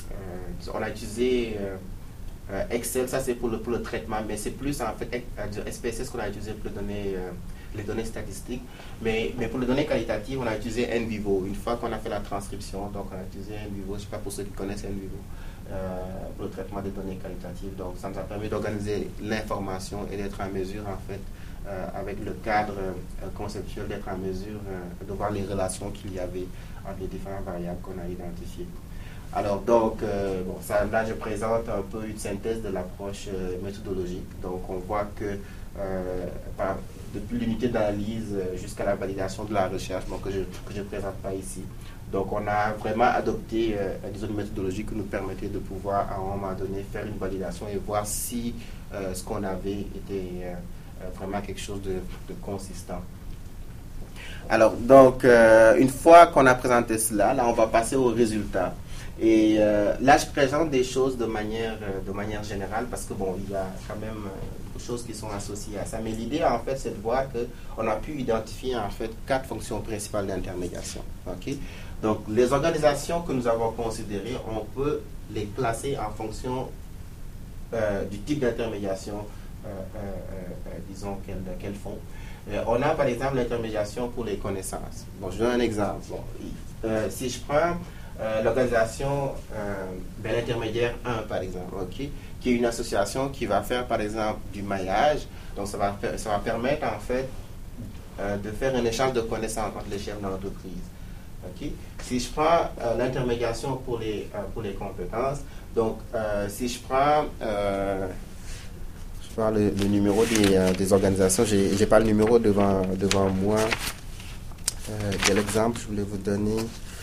euh, on a utilisé euh, Excel, ça c'est pour le, pour le traitement, mais c'est plus, en fait, S P S S qu'on a utilisé pour donner... Euh, les données statistiques, mais, mais pour les données qualitatives, on a utilisé NVivo. Une fois qu'on a fait la transcription, donc on a utilisé NVivo, je ne sais pas pour ceux qui connaissent NVivo, euh, pour le traitement des données qualitatives. Donc ça nous a permis d'organiser l'information et d'être en mesure, en fait, euh, avec le cadre euh, conceptuel, d'être en mesure euh, de voir les relations qu'il y avait entre les différentes variables qu'on a identifiées. Alors donc, euh, bon, ça, là je présente un peu une synthèse de l'approche euh, méthodologique. Donc on voit que euh, par, depuis l'unité d'analyse jusqu'à la validation de la recherche, bon, que je que je présente pas ici. Donc on a vraiment adopté euh, des autres méthodologies qui nous permettaient de pouvoir à un moment donné faire une validation et voir si euh, ce qu'on avait était euh, vraiment quelque chose de, de consistant. Alors, donc, euh, une fois qu'on a présenté cela, là, on va passer aux résultats. Et euh, là, je présente des choses de manière, euh, de manière générale parce que, bon, il y a quand même euh, beaucoup de choses qui sont associées à ça. Mais l'idée, en fait, c'est de voir qu'on a pu identifier, en fait, quatre fonctions principales d'intermédiation. OK? Donc, les organisations que nous avons considérées, on peut les classer en fonction euh, du type d'intermédiation, euh, euh, euh, disons, qu'elles qu'elles font. Euh, on a, par exemple, l'intermédiation pour les connaissances. Bon, je donne un exemple. Bon, euh, si je prends Euh, l'organisation euh, ben, l'intermédiaire un, par exemple, okay, qui est une association qui va faire, par exemple, du maillage. Donc, ça va, ça va permettre, en fait, euh, de faire un échange de connaissances entre les chefs d'entreprise. Okay. Si je prends euh, l'intermédiation pour les, euh, pour les compétences, donc, euh, si je prends... Euh, je prends le, le numéro des, euh, des organisations, je n'ai pas le numéro devant, devant moi. Euh, quel exemple je voulais vous donner?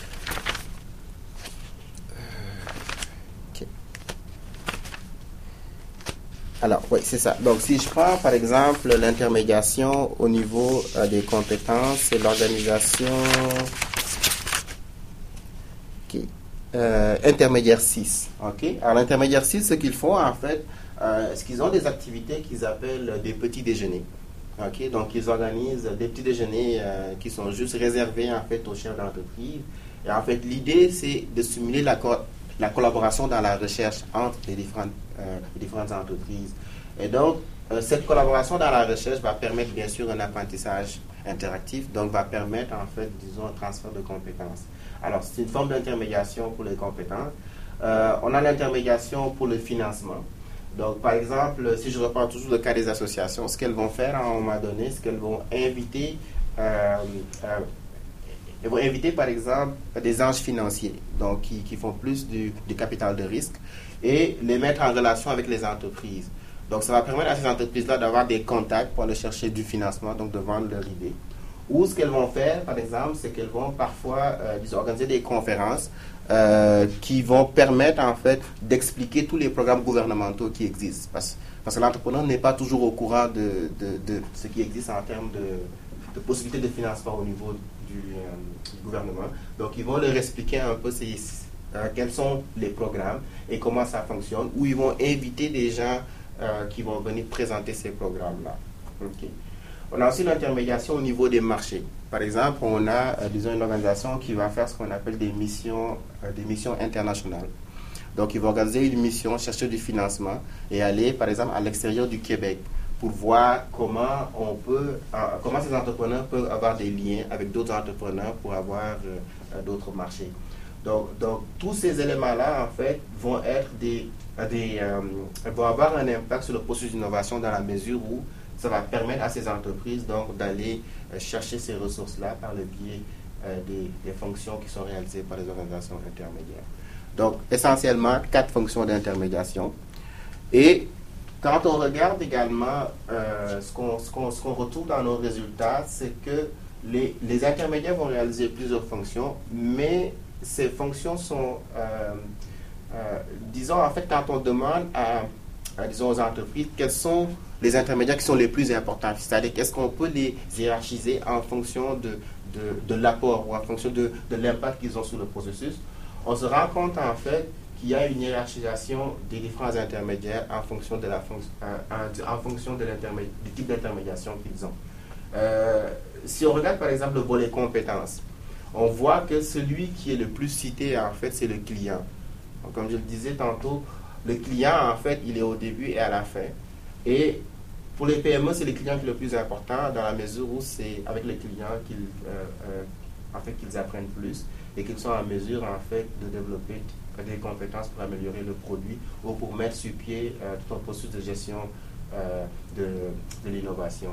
Alors, oui, c'est ça. Donc, si je prends, par exemple, l'intermédiation au niveau euh, des compétences, c'est l'organisation okay. euh, intermédiaire six. OK? Alors, l'intermédiaire six, ce qu'ils font, en fait, euh, c'est qu'ils ont des activités qu'ils appellent des petits déjeuners. OK? Donc, ils organisent des petits déjeuners euh, qui sont juste réservés, en fait, aux chefs d'entreprise. Et en fait, l'idée, c'est de stimuler la co- la collaboration dans la recherche entre les différentes, euh, les différentes entreprises. Et donc, euh, cette collaboration dans la recherche va permettre bien sûr un apprentissage interactif, donc va permettre en fait, disons, un transfert de compétences. Alors, c'est une forme d'intermédiation pour les compétences. Euh, on a l'intermédiation pour le financement. Donc, par exemple, si je reprends toujours le cas des associations, ce qu'elles vont faire à un moment donné, c'est qu'elles vont inviter euh, euh, Ils vont inviter, par exemple, des anges financiers, donc qui, qui font plus du, du capital de risque, et les mettre en relation avec les entreprises. Donc, ça va permettre à ces entreprises-là d'avoir des contacts pour aller chercher du financement, donc de vendre leur idée. Ou ce qu'elles vont faire, par exemple, c'est qu'elles vont parfois euh, disons, organiser des conférences euh, qui vont permettre, en fait, d'expliquer tous les programmes gouvernementaux qui existent. Parce, parce que l'entrepreneur n'est pas toujours au courant de, de, de ce qui existe en termes de, de possibilités de financement au niveau Du, euh, du gouvernement. Donc, ils vont leur expliquer un peu ces, euh, quels sont les programmes et comment ça fonctionne, ou ils vont inviter des gens euh, qui vont venir présenter ces programmes-là. Okay. On a aussi l'intermédiation au niveau des marchés. Par exemple, on a, euh, disons, une organisation qui va faire ce qu'on appelle des missions, euh, des missions internationales. Donc, ils vont organiser une mission, chercher du financement et aller, par exemple, à l'extérieur du Québec, pour voir comment on peut, euh, comment ces entrepreneurs peuvent avoir des liens avec d'autres entrepreneurs pour avoir euh, d'autres marchés. Donc, donc, tous ces éléments-là, en fait, vont être des, des euh, vont avoir un impact sur le processus d'innovation dans la mesure où ça va permettre à ces entreprises donc d'aller euh, chercher ces ressources-là par le biais euh, des, des fonctions qui sont réalisées par les organisations intermédiaires. Donc, essentiellement, quatre fonctions d'intermédiation. Et quand on regarde également euh, ce qu'on ce qu'on, ce qu'on retrouve dans nos résultats, c'est que les, les intermédiaires vont réaliser plusieurs fonctions, mais ces fonctions sont, euh, euh, disons, en fait, quand on demande à, à, disons, aux entreprises quels sont les intermédiaires qui sont les plus importants, c'est-à-dire qu'est-ce qu'on peut les hiérarchiser en fonction de, de, de l'apport ou en fonction de, de l'impact qu'ils ont sur le processus, on se rend compte, en fait, qu'il y a une hiérarchisation des différents intermédiaires en fonction, de la fonction, euh, en fonction de du type d'intermédiation qu'ils ont. Euh, si on regarde par exemple le volet compétences, on voit que celui qui est le plus cité en fait c'est le client. Donc, comme je le disais tantôt, le client en fait il est au début et à la fin. Et pour les P M E c'est le client qui est le plus important dans la mesure où c'est avec le client qu'ils euh, euh, en fait, qu'ils apprennent plus et qu'ils sont en mesure en fait de développer des compétences pour améliorer le produit ou pour mettre sur pied euh, tout un processus de gestion euh, de, de l'innovation.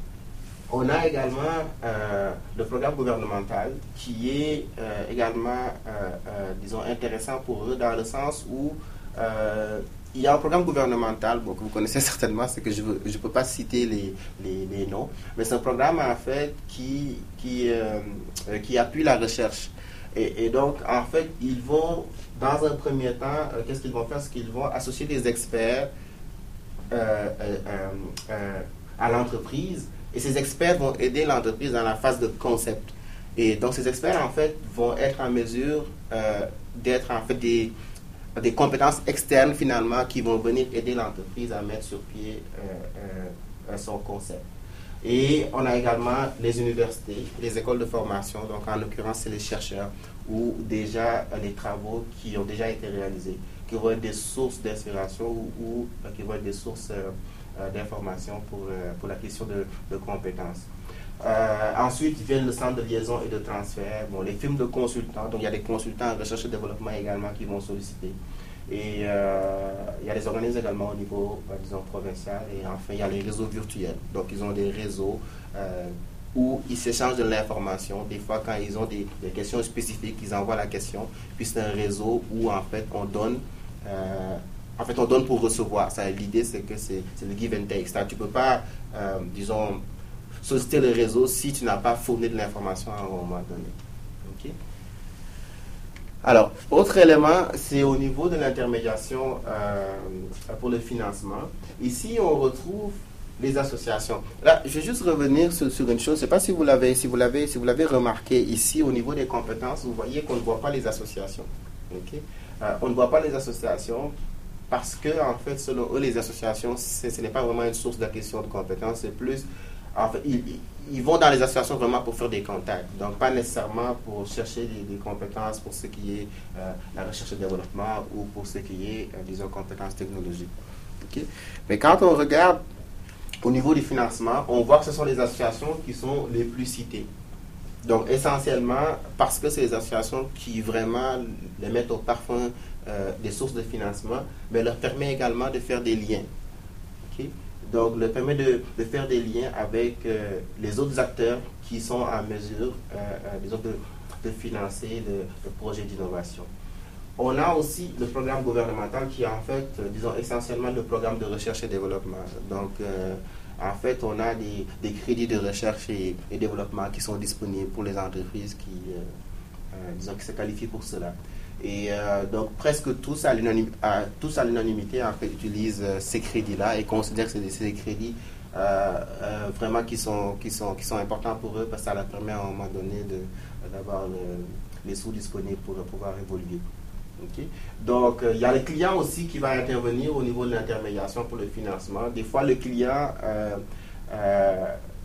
On a également euh, le programme gouvernemental qui est euh, également, euh, euh, disons, intéressant pour eux dans le sens où euh, il y a un programme gouvernemental, bon, que vous connaissez certainement, c'est que je ne peux pas citer les, les, les noms, mais c'est un programme en fait qui, qui, euh, qui appuie la recherche. Et, et donc, en fait, ils vont, dans un premier temps, euh, qu'est-ce qu'ils vont faire? C'est qu'ils vont associer des experts euh, euh, euh, à l'entreprise Et ces experts vont aider l'entreprise dans la phase de concept. Et donc, ces experts, en fait, vont être en mesure euh, d'être, en fait, des, des compétences externes, finalement, qui vont venir aider l'entreprise à mettre sur pied euh, euh, son concept. Et on a également les universités, les écoles de formation, donc en l'occurrence, c'est les chercheurs, ou déjà euh, les travaux qui ont déjà été réalisés, qui vont être des sources d'inspiration ou, ou euh, qui vont être des sources euh, euh, d'information pour, euh, pour l'acquisition de, de compétences. Euh, ensuite, viennent le centre de liaison et de transfert, bon, les firmes de consultants, donc il y a des consultants en recherche et développement également qui vont solliciter. Et euh, il y a des organismes également au niveau, euh, disons, provincial. Et enfin, il y a les réseaux virtuels. Donc, ils ont des réseaux euh, où ils s'échangent de l'information. Des fois, quand ils ont des, des questions spécifiques, ils envoient la question. Puis, c'est un réseau où, en fait, on donne... Euh, en fait, on donne pour recevoir. Ça, l'idée, c'est que c'est, c'est le give and take. C'est-à-dire, tu ne peux pas, euh, disons... solliciter le réseau si tu n'as pas fourni de l'information à un moment donné. Okay? Alors, autre élément, c'est au niveau de l'intermédiation euh, pour le financement. Ici, on retrouve les associations. Là, je vais juste revenir sur, sur une chose. Je ne sais pas si vous l'avez, si vous l'avez, si vous l'avez remarqué ici, au niveau des compétences, vous voyez qu'on ne voit pas les associations. Okay? Euh, on ne voit pas les associations parce que, en fait, selon eux, les associations, ce n'est pas vraiment une source d'acquisition de compétences, c'est plus... En fait, ils, ils vont dans les associations vraiment pour faire des contacts, donc pas nécessairement pour chercher des, des compétences pour ce qui est euh, la recherche et développement ou pour ce qui est, euh, disons, compétences technologiques. Okay? Mais quand on regarde au niveau du financement, on voit que ce sont les associations qui sont les plus citées. Donc essentiellement parce que c'est les associations qui vraiment les mettent au parfum euh, des sources de financement, mais leur permet également de faire des liens. Okay? Donc, le permet de, de faire des liens avec euh, les autres acteurs qui sont en mesure, euh, euh, disons, de, de financer le, le projet d'innovation. On a aussi le programme gouvernemental qui est en fait, euh, disons, essentiellement le programme de recherche et développement. Donc, euh, en fait, on a des, des crédits de recherche et, et développement qui sont disponibles pour les entreprises qui, euh, euh, disons, qui se qualifient pour cela. Et euh, donc, presque tous à, l'unanimité, à, tous à l'unanimité, en fait, utilisent euh, ces crédits-là et considèrent que c'est des, c'est des crédits euh, euh, vraiment qui sont, qui, sont, qui sont importants pour eux parce que ça leur permet à un moment donné de, d'avoir le, les sous disponibles pour pouvoir évoluer. Okay? Donc, euh, il y a le client aussi qui va intervenir au niveau de l'intermédiation pour le financement. Des fois, le client, euh, euh,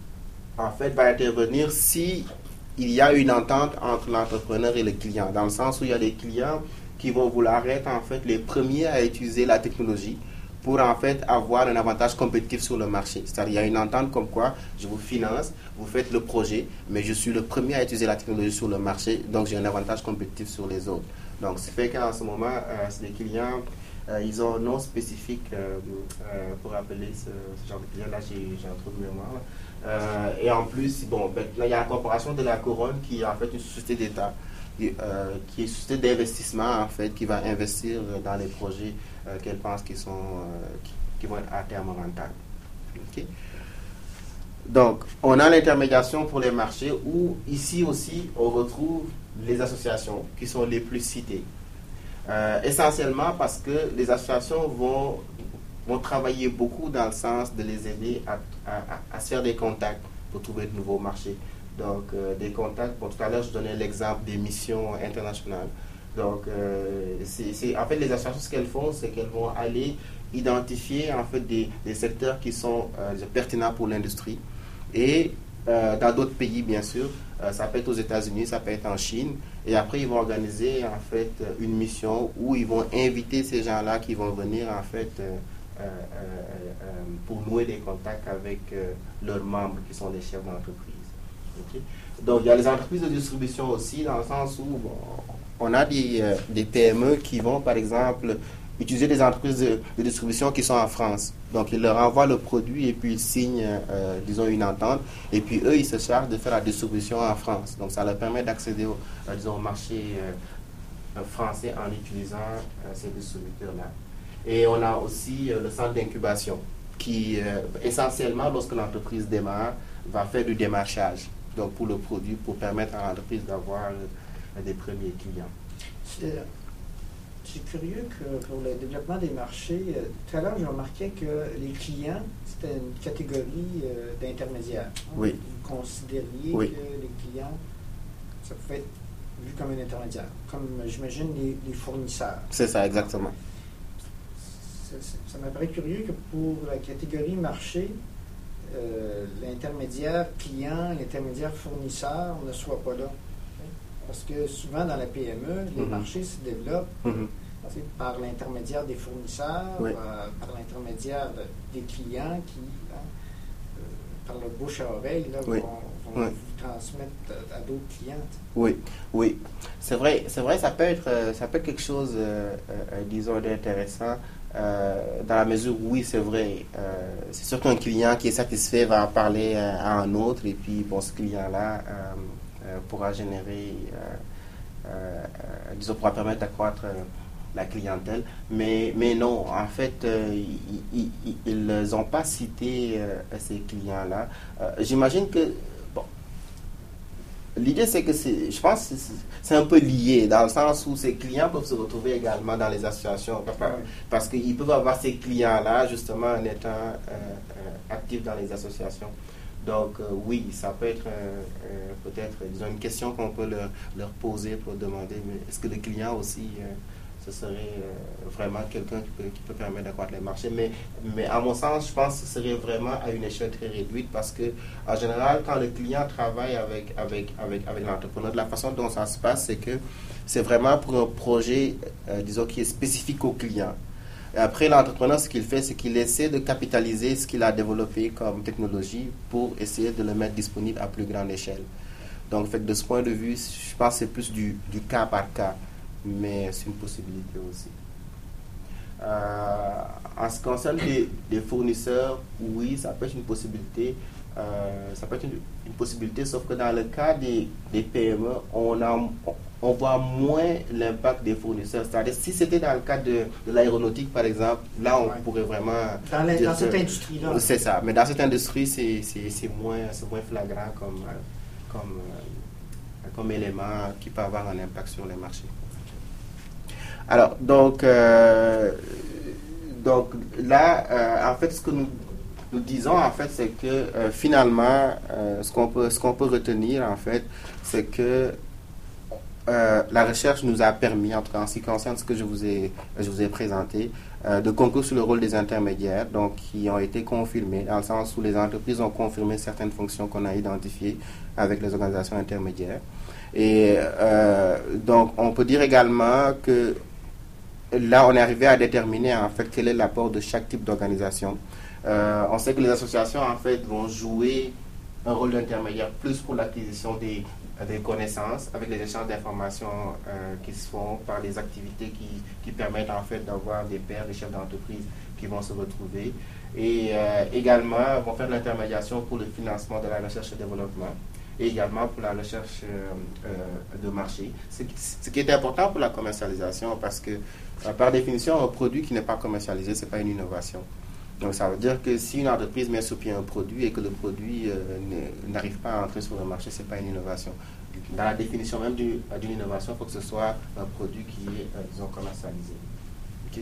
en fait, va intervenir si... il y a une entente entre l'entrepreneur et le client, dans le sens où il y a des clients qui vont vouloir être en fait les premiers à utiliser la technologie pour en fait avoir un avantage compétitif sur le marché. C'est-à-dire il y a une entente comme quoi je vous finance, vous faites le projet, mais je suis le premier à utiliser la technologie sur le marché, donc j'ai un avantage compétitif sur les autres. Donc ce fait qu'en ce moment, euh, c'est des clients, euh, ils ont un nom spécifique euh, euh, pour appeler ce, ce genre de client. Là, j'ai, j'ai un trou de mémoire. Là. Euh, et en plus, bon, ben, là, il y a la corporation de la Couronne qui est en fait une société d'État, qui, euh, qui est une société d'investissement en fait, qui va investir dans les projets euh, qu'elle pense qui, sont, euh, qui, qui vont être à terme rentables. Okay? Donc, on a l'intermédiation pour les marchés où ici aussi on retrouve les associations qui sont les plus citées. Euh, essentiellement parce que les associations vont vont travailler beaucoup dans le sens de les aider à, à, à se faire des contacts pour trouver de nouveaux marchés. Donc, euh, des contacts, bon, tout à l'heure, je donnais l'exemple des missions internationales. Donc, euh, c'est, c'est, en fait, les associations, ce qu'elles font, c'est qu'elles vont aller identifier, en fait, des, des secteurs qui sont euh, pertinents pour l'industrie. Et euh, dans d'autres pays, bien sûr, euh, ça peut être aux États-Unis, ça peut être en Chine. Et après, ils vont organiser, en fait, une mission où ils vont inviter ces gens-là qui vont venir, en fait, euh, Euh, euh, euh, pour nouer des contacts avec euh, leurs membres qui sont les chefs d'entreprise. Okay? Donc, il y a les entreprises de distribution aussi, dans le sens où bon, on a des, euh, des P M E qui vont, par exemple, utiliser des entreprises de, de distribution qui sont en France. Donc, ils leur envoient le produit et puis ils signent, euh, disons, une entente. Et puis, eux, ils se chargent de faire la distribution en France. Donc, ça leur permet d'accéder au, euh, disons, au marché euh, français en utilisant euh, ces distributeurs-là. Et on a aussi euh, le centre d'incubation qui, euh, essentiellement, lorsque l'entreprise démarre, va faire du démarchage donc pour le produit, pour permettre à l'entreprise d'avoir euh, des premiers clients. C'est, c'est curieux que pour le développement des marchés, euh, tout à l'heure, je remarquais que les clients, c'était une catégorie euh, d'intermédiaires. Hein? Oui. Vous considériez oui. que les clients, ça pouvait être vu comme un intermédiaire, comme j'imagine les, les fournisseurs. C'est ça, exactement. Ça, ça m'apparaît curieux que pour la catégorie marché, euh, l'intermédiaire client, l'intermédiaire fournisseur ne soit pas là. Parce que souvent dans la P M E, les mm-hmm. marchés se développent mm-hmm. par l'intermédiaire des fournisseurs, oui. euh, par l'intermédiaire de, des clients qui, hein, euh, par le bouche à oreille, là, oui. vont, vont oui. vous transmettre à, à d'autres clients. Oui, oui. C'est vrai, c'est vrai, ça peut être, ça peut être quelque chose, euh, euh, disons, d'intéressant. Euh, dans la mesure où, oui, c'est vrai, euh, c'est surtout un client qui est satisfait va en parler euh, à un autre, et puis, bon, ce client-là euh, euh, pourra générer, euh, euh, disons, pourra permettre d'accroître euh, la clientèle. Mais, mais non, en fait, euh, ils n'ont pas cité euh, ces clients-là. Euh, j'imagine que, bon, l'idée, c'est que c'est, je pense que c'est un peu lié, dans le sens où ces clients peuvent se retrouver également dans les associations, parce qu'ils peuvent avoir ces clients-là, justement, en étant euh, euh, actifs dans les associations. Donc, euh, oui, ça peut être euh, euh, peut-être, disons, une question qu'on peut leur, leur poser pour demander, mais est-ce que le client aussi, euh, ce serait euh, vraiment quelqu'un qui peut, qui peut permettre d'accroître les marchés. Mais, mais à mon sens, je pense que ce serait vraiment à une échelle très réduite, parce que en général, quand le client travaille avec, avec, avec, avec l'entrepreneur, de la façon dont ça se passe, c'est que c'est vraiment pour un projet, euh, disons, qui est spécifique au client. Et après, l'entrepreneur, ce qu'il fait, c'est qu'il essaie de capitaliser ce qu'il a développé comme technologie pour essayer de le mettre disponible à plus grande échelle. Donc, fait, de ce point de vue, je pense que c'est plus du, du cas par cas, mais c'est une possibilité aussi. Euh, en ce qui concerne les, les fournisseurs, oui, ça peut être une possibilité. Euh, ça peut être une, une possibilité, sauf que dans le cas des, des P M E, on, a, on voit moins l'impact des fournisseurs. C'est-à-dire, si c'était dans le cas de, de l'aéronautique, par exemple, là, on ouais. pourrait vraiment... Dans, la, dans cette industrie-là. C'est ça, mais dans cette industrie, c'est, c'est, c'est, moins, c'est moins flagrant comme, ouais. comme, euh, comme élément qui peut avoir un impact sur les marchés. Alors, donc, euh, donc là, euh, en fait, ce que nous, nous disons, en fait, c'est que euh, finalement, euh, ce qu'on peut, ce qu'on peut retenir, en fait, c'est que euh, la recherche nous a permis, en tout cas en ce qui concerne ce que je vous ai, je vous ai présenté, euh, de conclure sur le rôle des intermédiaires, donc qui ont été confirmés, dans le sens où les entreprises ont confirmé certaines fonctions qu'on a identifiées avec les organisations intermédiaires. Et euh, donc, on peut dire également que là, on est arrivé à déterminer en fait quel est l'apport de chaque type d'organisation. Euh, on sait que les associations en fait vont jouer un rôle d'intermédiaire plus pour l'acquisition des, des connaissances, avec les échanges d'informations euh, qui se font par des activités qui, qui permettent en fait d'avoir des pairs, des chefs d'entreprise qui vont se retrouver. Et euh, également vont faire de l'intermédiation pour le financement de la recherche et développement, et également pour la recherche euh, euh, de marché. Ce qui, ce qui est important pour la commercialisation, parce que euh, par définition, un produit qui n'est pas commercialisé, ce n'est pas une innovation. Donc ça veut dire que si une entreprise met sur pied un produit et que le produit euh, n'arrive pas à entrer sur le marché, ce n'est pas une innovation. Dans la définition même du, d'une innovation, il faut que ce soit un produit qui est, euh, disons, commercialisé. Okay.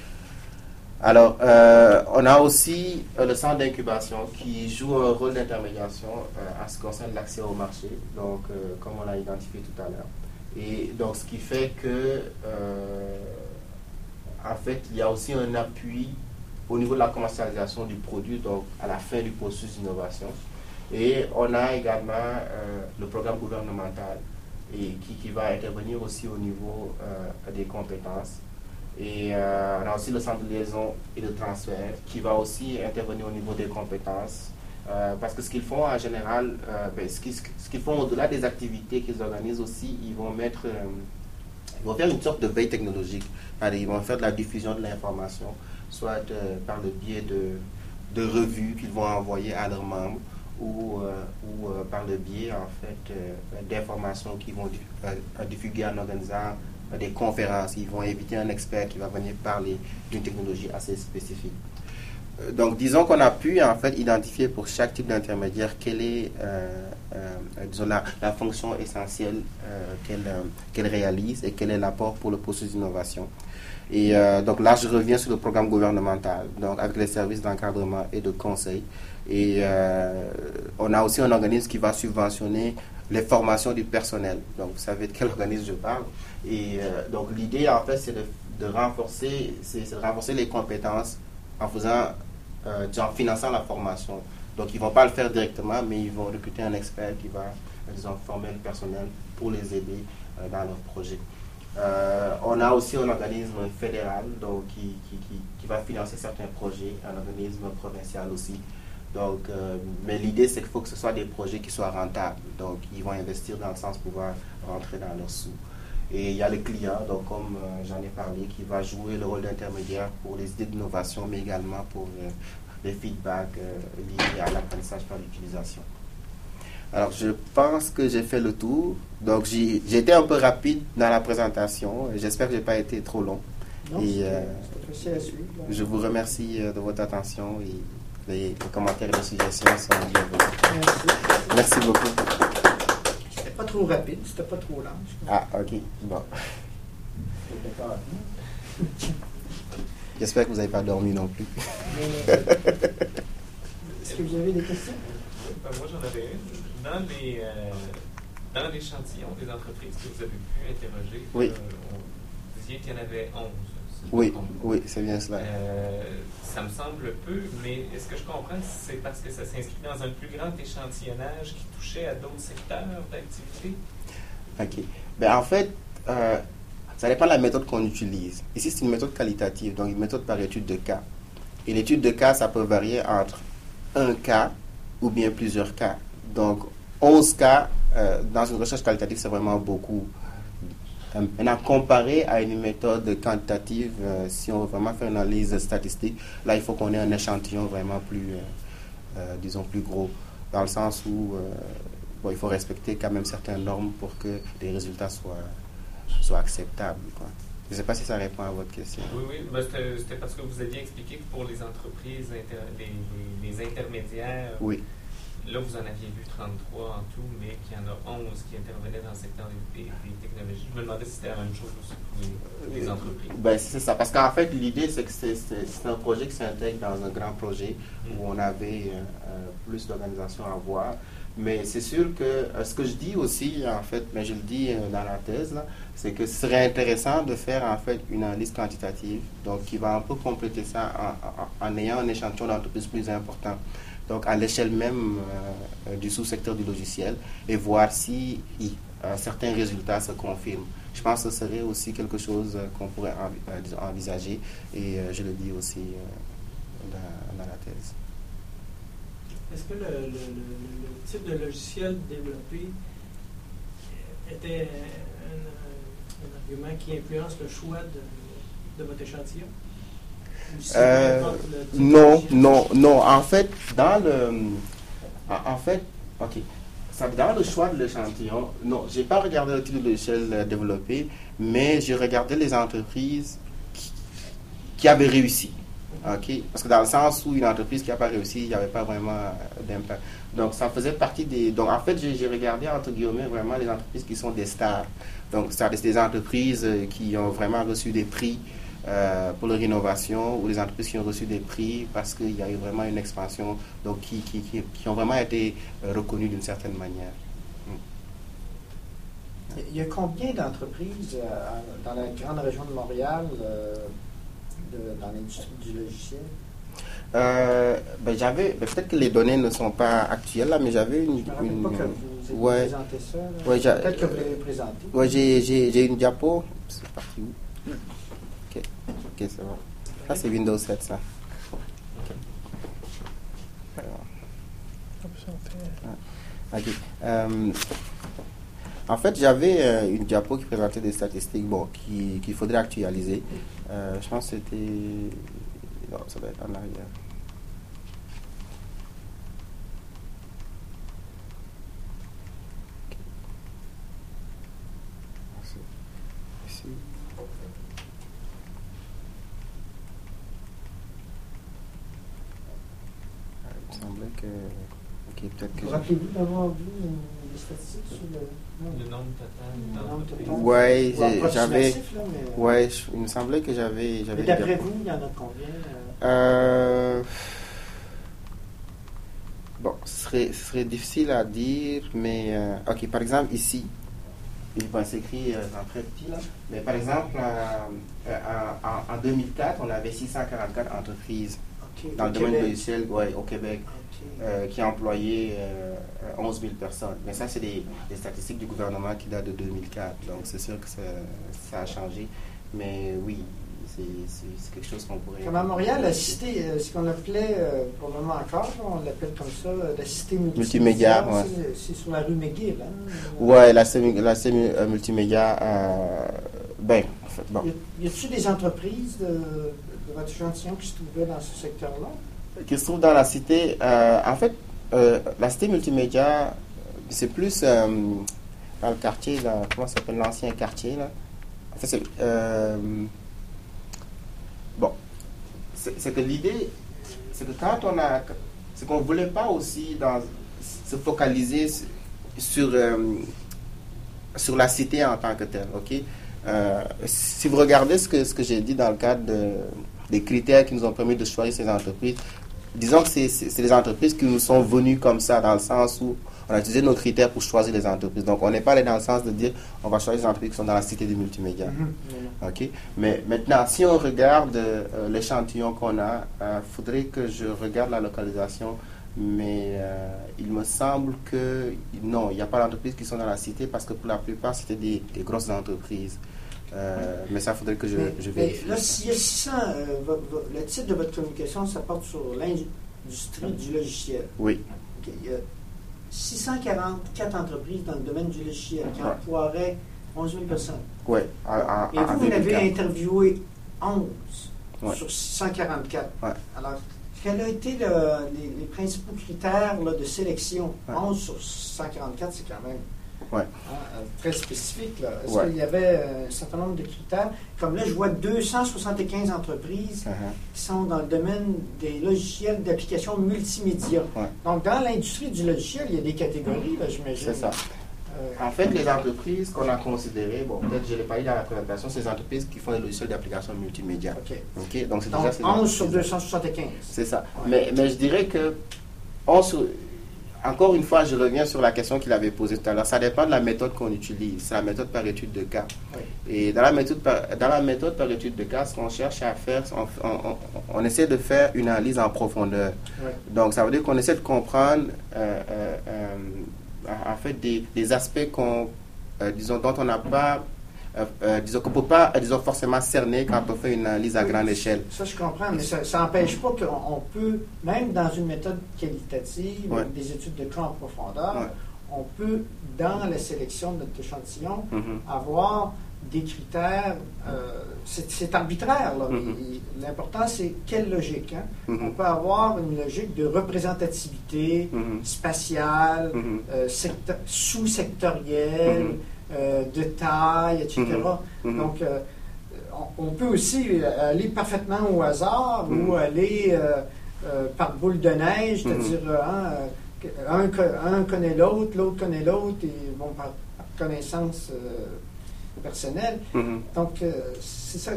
Alors, euh, on a aussi euh, le centre d'incubation qui joue un rôle d'intermédiation euh, en ce qui concerne l'accès au marché, donc euh, comme on l'a identifié tout à l'heure. Et donc, ce qui fait que, euh, en fait, il y a aussi un appui au niveau de la commercialisation du produit, donc à la fin du processus d'innovation. Et on a également euh, le programme gouvernemental et qui, qui va intervenir aussi au niveau euh, des compétences. Et euh, on a aussi le centre de liaison et de transfert qui va aussi intervenir au niveau des compétences. Euh, parce que ce qu'ils font en général, euh, ben, ce, qu'ils, ce qu'ils font au-delà des activités qu'ils organisent aussi, ils vont mettre, euh, ils vont faire une sorte de veille technologique. Alors, ils vont faire de la diffusion de l'information, soit euh, par le biais de, de revues qu'ils vont envoyer à leurs membres, ou, euh, ou euh, par le biais en fait euh, d'informations qu'ils vont euh, diffuser en organisant des conférences. Ils vont inviter un expert qui va venir parler d'une technologie assez spécifique. Donc, disons qu'on a pu en fait identifier pour chaque type d'intermédiaire quelle est euh, euh, disons, la, la fonction essentielle euh, qu'elle euh, qu'elle réalise et quel est l'apport pour le processus d'innovation. Et euh, donc là, je reviens sur le programme gouvernemental, donc avec les services d'encadrement et de conseil. Et euh, on a aussi un organisme qui va subventionner les formations du personnel. Donc, vous savez de quel organisme je parle. Et euh, donc, l'idée, en fait, c'est de, de renforcer, c'est, c'est de renforcer les compétences en faisant, euh, en finançant la formation. Donc, ils ne vont pas le faire directement, mais ils vont recruter un expert qui va, disons, former le personnel pour les aider euh, dans leur projet. Euh, on a aussi un organisme fédéral donc, qui, qui, qui, qui va financer certains projets, un organisme provincial aussi. Donc, euh, mais l'idée, c'est qu'il faut que ce soit des projets qui soient rentables. Donc, ils vont investir dans le sens de pouvoir rentrer dans leurs sous. Et il y a le client, donc comme euh, j'en ai parlé, qui va jouer le rôle d'intermédiaire pour les idées d'innovation, mais également pour euh, les feedbacks euh, liés à l'apprentissage par l'utilisation. Alors, je pense que j'ai fait le tour. Donc, j'ai, j'ai été un peu rapide dans la présentation. J'espère que je n'ai pas été trop long. Non, et, c'est, euh, c'est facile à suivre. Je vous remercie de votre attention et les, les commentaires et les suggestions sont bienvenus. Merci. Merci beaucoup. C'était pas trop rapide, c'était pas trop lent. Ah, ok. Bon. J'espère que vous n'avez pas dormi non plus. Est-ce que vous avez des questions? Ben, moi, j'en avais une. Dans les, euh, dans l'échantillon des entreprises que vous avez pu interroger, oui. euh, vous disiez qu'il y en avait onze. Oui, oui, c'est bien cela. Euh, ça me semble peu, mais est-ce que je comprends que c'est parce que ça s'inscrit dans un plus grand échantillonnage qui touchait à d'autres secteurs d'activité? OK. Ben, en fait, euh, ça dépend de la méthode qu'on utilise. Ici, c'est une méthode qualitative, donc une méthode par étude de cas. Et l'étude de cas, ça peut varier entre un cas ou bien plusieurs cas. Donc, onze cas euh, dans une recherche qualitative, c'est vraiment beaucoup. Euh, maintenant, comparé à une méthode quantitative, euh, si on veut vraiment faire une analyse statistique, là, il faut qu'on ait un échantillon vraiment plus, euh, euh, disons, plus gros, dans le sens où euh, bon, il faut respecter quand même certaines normes pour que les résultats soient, soient acceptables, quoi. Je ne sais pas si ça répond à votre question. Oui, oui. Ben, c'était, c'était parce que vous aviez expliqué que pour les entreprises, inter, les, les, les intermédiaires, oui. Là, vous en aviez vu trente-trois en tout, mais qu'il y en a onze qui intervenaient dans le secteur des, des, des technologies. Je me demandais si c'était la même chose aussi pour les, les entreprises. Ben, c'est ça, parce qu'en fait, l'idée, c'est que c'est, c'est, c'est un projet qui s'intègre dans un grand projet mmh. où on avait euh, plus d'organisations à voir. Mais c'est sûr que euh, ce que je dis aussi, en fait, mais je le dis euh, dans la thèse, là, c'est que ce serait intéressant de faire en fait une analyse quantitative, donc qui va un peu compléter ça en, en, en ayant un échantillon d'entreprises plus important. Donc à l'échelle même euh, du sous-secteur du logiciel et voir si y, euh, certains résultats se confirment. Je pense que ce serait aussi quelque chose euh, qu'on pourrait envi- euh, envisager et euh, je le dis aussi euh, dans, dans la thèse. Est-ce que le, le, le, le type de logiciel développé était un, un argument qui influence le choix de, de votre échantillon? Euh, non, non, non. En fait, dans le, en fait, ok, ça, dans le choix de l'échantillon, non, j'ai pas regardé le type de logiciel développé, mais j'ai regardé les entreprises qui, qui avaient réussi. Ok, parce que dans le sens où une entreprise qui n'a pas réussi, il n'y avait pas vraiment d'impact. Donc, ça faisait partie des. Donc, en fait, j'ai, j'ai regardé entre guillemets vraiment les entreprises qui sont des stars. Donc, c'est des entreprises qui ont vraiment reçu des prix. Euh, pour leur innovation ou les entreprises qui ont reçu des prix parce qu'il y a eu vraiment une expansion donc qui, qui, qui, qui ont vraiment été euh, reconnues d'une certaine manière. Mm. Il y a combien d'entreprises euh, dans la grande région de Montréal euh, de, dans l'industrie du logiciel? Euh, ben j'avais, ben peut-être que les données ne sont pas actuelles là, mais j'avais une. Je me rappelle une, pas que vous avez ouais, présenté ça. Là. Ouais, peut-être que vous l'avez présenté. Oui, j'ai, j'ai, j'ai une diapo. C'est parti où? Ok, ok, c'est bon. Ça, c'est Windows sept, ça. Ok. Alors. Ok. Euh, en fait, j'avais euh, une diapo qui présentait des statistiques bon, qui, qu'il faudrait actualiser. Euh, je pense que c'était. Non, ça doit être en arrière. Ici. que... Ok, peut-être que... Rappelez-vous d'avoir vu des statistiques sur le... Le nombre total. Le nombre total. Ouais, Ou j'avais... approximatif, là, mais- Ouais, je- il me semblait que j'avais... j'avais Mais d'après vous, il y en a combien euh? Euh... Bon, ce serait, ce serait difficile à dire, mais... euh, ok, par exemple, ici, il va s'écrire euh, en très petit, là, mais par exemple, euh, euh, en, en deux mille quatre, on avait six cent quarante-quatre entreprises Ok, dans au le domaine Québec. logiciel, ouais, au Québec, Ok. euh, qui employaient euh, onze mille personnes. Mais ça, c'est des, des statistiques du gouvernement qui datent de deux mille quatre, donc c'est sûr que ça, ça a changé. Mais oui, c'est, c'est, c'est quelque chose qu'on pourrait... Comme à Montréal, la cité, euh, ce qu'on appelait, euh, pour le moment encore, là, on l'appelle comme ça, euh, la cité multimédia. Multimédia, ouais. C'est, c'est sur la rue McGill. Hein? Ouais, la C M U, la C M U euh, multimédia, euh, ben, en fait, bon. Y a- y a-t-il des entreprises de, de votre échantillon qui se trouvaient dans ce secteur-là? Qui se trouve dans la cité, euh, en fait, euh, la cité multimédia, c'est plus euh, dans le quartier, là, comment ça s'appelle, l'ancien quartier, là. En fait, c'est, euh, bon, c'est, c'est que l'idée, c'est que quand on a, c'est qu'on ne voulait pas aussi dans, se focaliser sur, sur, euh, sur la cité en tant que telle, ok? Euh, si vous regardez ce que, ce que j'ai dit dans le cadre de, des critères qui nous ont permis de choisir ces entreprises, disons que c'est, c'est, c'est des entreprises qui nous sont venues comme ça, dans le sens où on a utilisé nos critères pour choisir les entreprises. Donc, on n'est pas allé dans le sens de dire on va choisir les entreprises qui sont dans la cité du multimédia. Mm-hmm. OK? Mais maintenant, si on regarde euh, l'échantillon qu'on a, il euh, faudrait que je regarde la localisation. Mais euh, il me semble que non, il n'y a pas d'entreprises qui sont dans la cité parce que pour la plupart, c'était des, des grosses entreprises. Euh, mais ça, il faudrait que je, mais, je mais vérifie. là, s'il y a six cents, euh, vo- vo- le titre de votre communication, ça porte sur l'industrie du logiciel. Oui. Okay, il y a six cent quarante-quatre entreprises dans le domaine du logiciel qui Ouais. emploieraient onze mille personnes. Oui. En, en, Et en vous, vous en avez deux mille quatre. interviewé onze Ouais. sur six cent quarante-quatre. Ouais. Alors, quels ont été le- les, les principaux critères là, de sélection? Ouais. onze sur six cent quarante-quatre, c'est quand même Ouais. hein, euh, très spécifique. Là. Est-ce Ouais. qu'il y avait euh, un certain nombre de critères? Comme là, je vois deux cent soixante-quinze entreprises Uh-huh. qui sont dans le domaine des logiciels d'application multimédia. Ouais. Donc, dans l'industrie du logiciel, il y a des catégories, là, j'imagine. C'est ça. Euh, En fait, les entreprises qu'on a considérées, bon, peut-être je l'ai pas dit dans la présentation, c'est les entreprises qui font des logiciels d'application multimédia. OK. OK? Donc, c'est Donc, déjà ces onze sur entreprises-là. deux cent soixante-quinze. C'est ça. Ouais. Mais, mais je dirais que, on se- encore une fois, je reviens sur la question qu'il avait posée tout à l'heure. Ça dépend de la méthode qu'on utilise. C'est la méthode par étude de cas. Oui. Et dans la méthode par, dans la méthode par étude de cas, ce qu'on cherche à faire, on, on, on, on essaie de faire une analyse en profondeur. Oui. Donc, ça veut dire qu'on essaie de comprendre, euh, euh, euh, en fait, des, des aspects qu'on, euh, disons, dont on n'a pas, euh, euh, disons, qu'on ne peut pas, euh, disons, forcément cerner quand on fait une analyse à grande échelle. Ça, je comprends, mais ça n'empêche pas qu'on on peut, même dans une méthode qualitative, Ouais. avec des études de cas en profondeur, Ouais. on peut, dans la sélection de notre échantillon, Mhm. avoir des critères, euh, c'est c'est arbitraire, là, Mhm. mais l'important, c'est quelle logique. Hein? Mhm. On peut avoir une logique de représentativité Mhm. spatiale, Mhm. euh, secte- sous-sectorielle, Mhm. euh, de taille, et cetera. Mhm. Donc, euh, on, on peut aussi aller parfaitement au hasard Mhm. ou aller euh, euh, par boule de neige, Mhm. c'est-à-dire euh, hein, euh, un, co- un connaît l'autre, l'autre connaît l'autre, et bon, par, par connaissance euh, personnelle. Mhm. Donc, euh, c'est ça.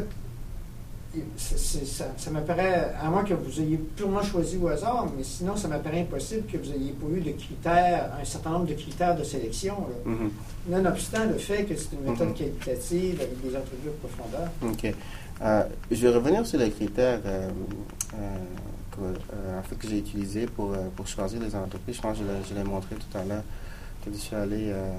c'est- c'est- ça. Ça m'apparaît, à moins que vous ayez purement choisi au hasard, mais sinon, ça m'apparaît impossible que vous n'ayez pas eu de critères, un certain nombre de critères de sélection. Là. Mhm. Nonobstant le fait que c'est une méthode Mhm. qualitative avec des entrevues en profondeur. OK. Euh, je vais revenir sur les critères euh, euh, que, euh, en fait, que j'ai utilisés pour, euh, pour choisir les entreprises. Je pense que je l'ai, je l'ai montré tout à l'heure. Que je suis allé... euh,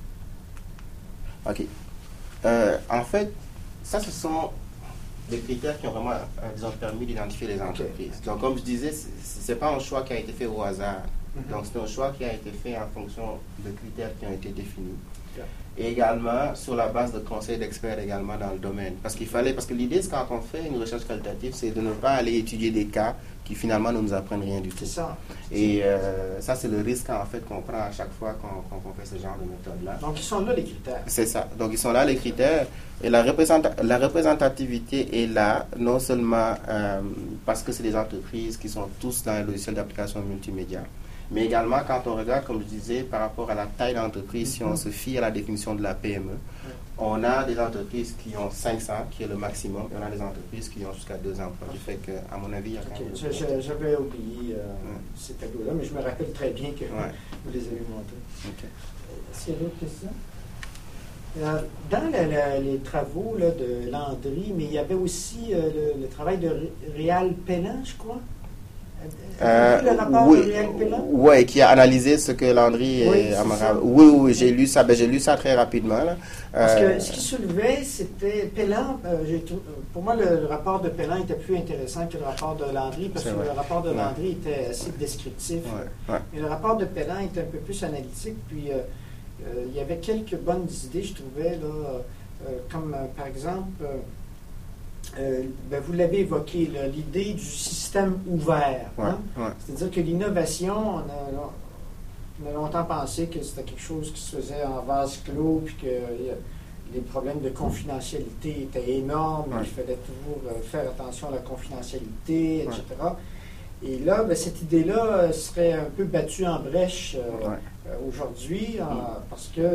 OK. Euh, en fait, ça, ce sont des critères qui ont vraiment, euh, disons, permis d'identifier les entreprises. Donc, comme je disais, ce n'est pas un choix qui a été fait au hasard. Mhm. Donc, c'est un choix qui a été fait en fonction de critères qui ont été définis. Yeah. Et également sur la base de conseils d'experts également dans le domaine. Parce qu'il fallait, parce que l'idée, c'est quand on fait une recherche qualitative, c'est de ne pas aller étudier des cas qui finalement ne nous apprennent rien du tout. C'est ça. Et euh, ça, c'est le risque en fait qu'on prend à chaque fois qu'on, qu'on, qu'on fait ce genre de méthode-là. Donc, ils sont là, les critères. C'est ça. Donc, ils sont là, les critères. Et la, représenta- la représentativité est là, non seulement euh, parce que c'est des entreprises qui sont tous dans les logiciels d'application multimédia, Mais également, quand on regarde, comme je disais, par rapport à la taille d'entreprise, mm-hmm. si on se fie à la définition de la P M E, mm-hmm. on a des entreprises qui ont cinq cents, qui est le maximum, et on a des entreprises qui ont jusqu'à deux emplois. Du fait qu'à mon avis, il y a quand okay. même... J'avais oublié euh, mm. ces tableaux-là, mais je me rappelle très bien que ouais. vous les avez montrés. Okay. Est-ce qu'il y a d'autres questions? Euh, dans la, la, les travaux là, de Landry, mais il y avait aussi euh, le, le travail de Réal Pellan, je crois. Euh, le rapport oui, de Réal Pellan? Oui, qui a analysé ce que Landry oui, et Amara... Oui, oui, j'ai lu ça. Ben, j'ai lu ça très rapidement. Là. Parce euh, que ce qui soulevait, c'était Pellan. Euh, j'ai, pour moi, le, le rapport de Pellan était plus intéressant que le rapport de Landry, parce que vrai. le rapport de ouais. Landry était assez descriptif. Ouais, ouais. Et le rapport de Pellan était un peu plus analytique. Puis euh, euh, il y avait quelques bonnes idées, je trouvais, là, euh, comme euh, par exemple. Euh, Euh, ben vous l'avez évoqué, là, l'idée du système ouvert. Ouais, hein? ouais. C'est-à-dire que l'innovation, on a, on a longtemps pensé que c'était quelque chose qui se faisait en vase clos, puis que euh, les problèmes de confidentialité étaient énormes, ouais. il fallait toujours euh, faire attention à la confidentialité, et cetera. Ouais. Et là, ben, cette idée-là euh, serait un peu battue en brèche euh, ouais. euh, aujourd'hui, euh, parce que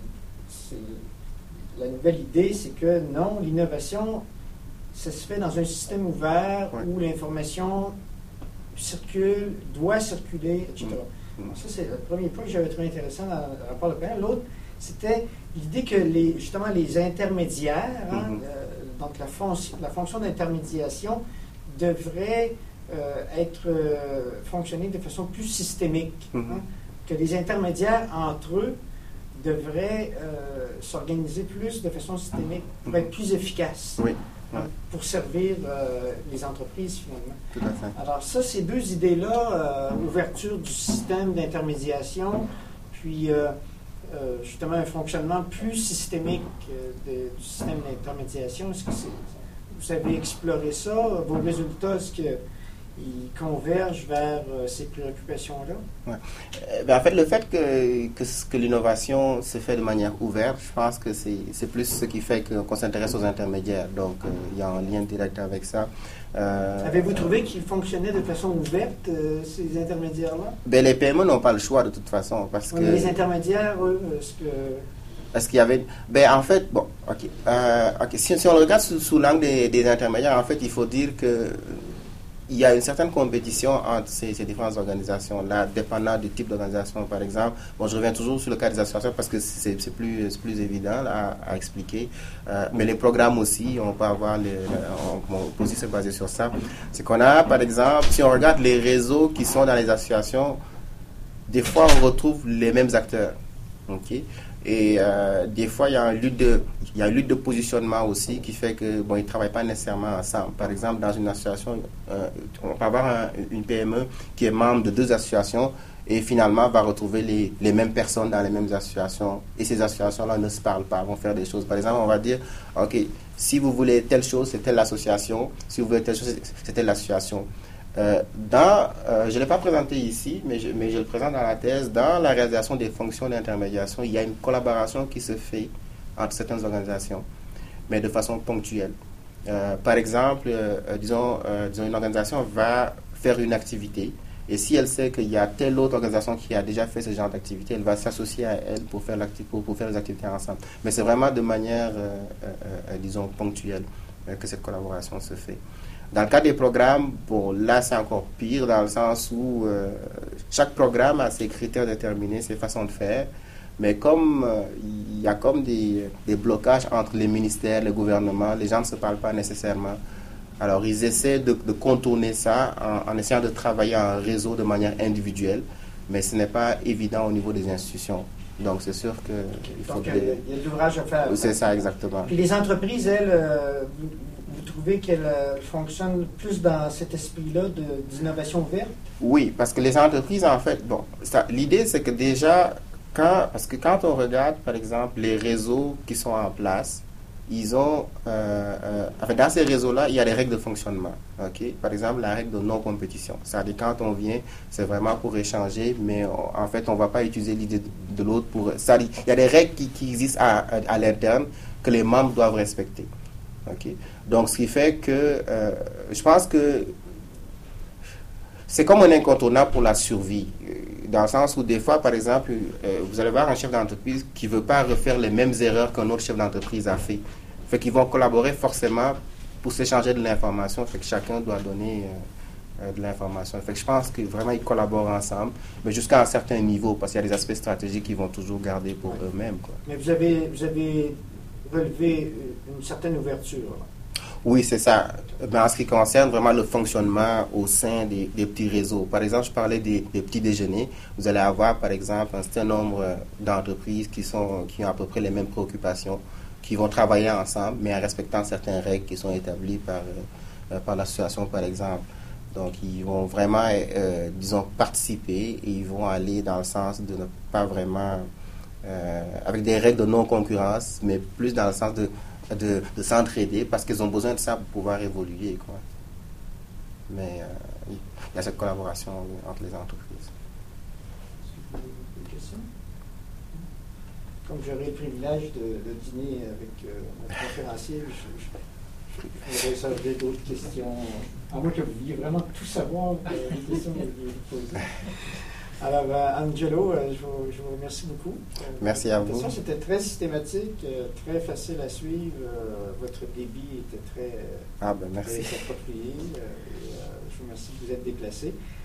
la nouvelle idée, c'est que non, l'innovation, ça se fait dans un système ouvert ouais. où l'information circule, doit circuler, et cetera. Mmh. Donc ça, c'est le premier point que j'avais trouvé intéressant dans le rapport de Pellan. L'autre, c'était l'idée que les, justement les intermédiaires, hein, mmh. euh, donc la, fonction, la fonction d'intermédiation devrait euh, être euh, fonctionner de façon plus systémique. Mmh. Hein, que les intermédiaires entre eux devraient euh, s'organiser plus de façon systémique pour mmh. être plus efficaces. Oui. Ouais. Pour servir euh, les entreprises, finalement. Tout à fait. Alors ça, ces deux idées-là, euh, ouverture du système d'intermédiation, puis euh, euh, justement un fonctionnement plus systémique euh, de, du système d'intermédiation, est-ce que c'est, vous avez exploré ça? Vos résultats, est-ce que ils convergent vers euh, ces préoccupations-là? Ouais. Euh, ben en fait, le fait que, que, que l'innovation se fait de manière ouverte, je pense que c'est, c'est plus ce qui fait que, qu'on s'intéresse aux intermédiaires. Donc, euh, il y a un lien direct avec ça. Euh, Avez-vous trouvé qu'ils fonctionnaient de façon ouverte, euh, ces intermédiaires-là? Ben, les P M E n'ont pas le choix de toute façon. Parce ouais, que les intermédiaires, eux, est-ce que... Est-ce qu'il y avait... Ben, en fait, bon, OK. Euh, okay. Si, si on regarde sous, sous l'angle des, des intermédiaires, en fait, il faut dire que il y a une certaine compétition entre ces, ces différentes organisations-là, dépendant du type d'organisation, par exemple. Bon, je reviens toujours sur le cas des associations parce que c'est, c'est, plus, c'est plus évident là, à, à expliquer. Euh, mais les programmes aussi, on peut avoir... Les, on, on peut aussi se baser sur ça. C'est qu'on a, par exemple, si on regarde les réseaux qui sont dans les associations, des fois, on retrouve les mêmes acteurs. OK? Et euh, des fois, il y a une lutte de, il y a une lutte de positionnement aussi qui fait que bon, ils ne travaillent pas nécessairement ensemble. Par exemple, dans une association, euh, on peut avoir un, une P M E qui est membre de deux associations et finalement va retrouver les, les mêmes personnes dans les mêmes associations. Et ces associations-là ne se parlent pas, vont faire des choses. Par exemple, on va dire, OK, si vous voulez telle chose, c'est telle association. Si vous voulez telle chose, c'est telle association. Euh, dans, euh, je ne l'ai pas présenté ici, mais je, mais je le présente dans la thèse. Dans la réalisation des fonctions d'intermédiation, il y a une collaboration qui se fait entre certaines organisations, mais de façon ponctuelle. Euh, par exemple, euh, disons, euh, disons, une organisation va faire une activité, et si elle sait qu'il y a telle autre organisation qui a déjà fait ce genre d'activité, elle va s'associer à elle pour faire, pour, pour faire les activités ensemble. Mais c'est vraiment de manière, euh, euh, euh, disons, ponctuelle euh, que cette collaboration se fait. Dans le cas des programmes, bon, là, c'est encore pire dans le sens où euh, chaque programme a ses critères déterminés, ses façons de faire. Mais comme euh, il y a comme des, des blocages entre les ministères, les gouvernements, les gens ne se parlent pas nécessairement. Alors, ils essaient de, de contourner ça en, en essayant de travailler en réseau de manière individuelle. Mais ce n'est pas évident au niveau des institutions. Donc, c'est sûr qu'il okay. faut... Donc, il des... y a de l'ouvrage à faire. C'est ça, exactement. Puis les entreprises, elles... Euh, vous trouvez qu'elle euh, fonctionne plus dans cet esprit-là de, d'innovation ouverte? Oui, parce que les entreprises, en fait, bon, ça, l'idée, c'est que déjà, quand, parce que quand on regarde, par exemple, les réseaux qui sont en place, ils ont, euh, euh, enfin, dans ces réseaux-là, il y a des règles de fonctionnement. Okay? Par exemple, la règle de non-compétition. C'est-à-dire, quand on vient, c'est vraiment pour échanger, mais on, en fait, on ne va pas utiliser l'idée de, de l'autre pour... C'est-à-dire, il y a des règles qui, qui existent à, à, à l'interne que les membres doivent respecter. Okay? Donc, ce qui fait que euh, je pense que c'est comme un incontournable pour la survie. Dans le sens où des fois, par exemple, euh, vous allez voir un chef d'entreprise qui ne veut pas refaire les mêmes erreurs qu'un autre chef d'entreprise a fait. Fait qu'ils vont collaborer forcément pour s'échanger de l'information. Fait que chacun doit donner euh, euh, de l'information. Fait que je pense que vraiment ils collaborent ensemble, mais jusqu'à un certain niveau, parce qu'il y a des aspects stratégiques qu'ils vont toujours garder pour ouais. eux-mêmes, quoi. Mais vous avez, vous avez relevé une certaine ouverture, là. Oui, c'est ça. Ben, en ce qui concerne vraiment le fonctionnement au sein des, des petits réseaux. Par exemple, je parlais des, des petits déjeuners. Vous allez avoir, par exemple, un certain nombre d'entreprises qui, sont, qui ont à peu près les mêmes préoccupations, qui vont travailler ensemble, mais en respectant certaines règles qui sont établies par, euh, par l'association, par exemple. Donc, ils vont vraiment, euh, disons, participer et ils vont aller dans le sens de ne pas vraiment, euh, avec des règles de non-concurrence, mais plus dans le sens de de, de s'entraider parce qu'ils ont besoin de ça pour pouvoir évoluer, quoi. Mais euh, il y a cette collaboration entre les entreprises. Des questions? Comme j'aurai le privilège de, de dîner avec euh, notre conférencier, je, je, je, je réserver d'autres questions, à moins que vous vouliez vraiment tout savoir euh, les questions que vous vouliez poser. Alors, euh, Angelo, euh, je, vous, je vous remercie beaucoup. Euh, Merci à vous. C'était très systématique, euh, très facile à suivre. Euh, votre débit était très, ah ben, merci. très approprié. Euh, et, euh, je vous remercie de vous être déplacé.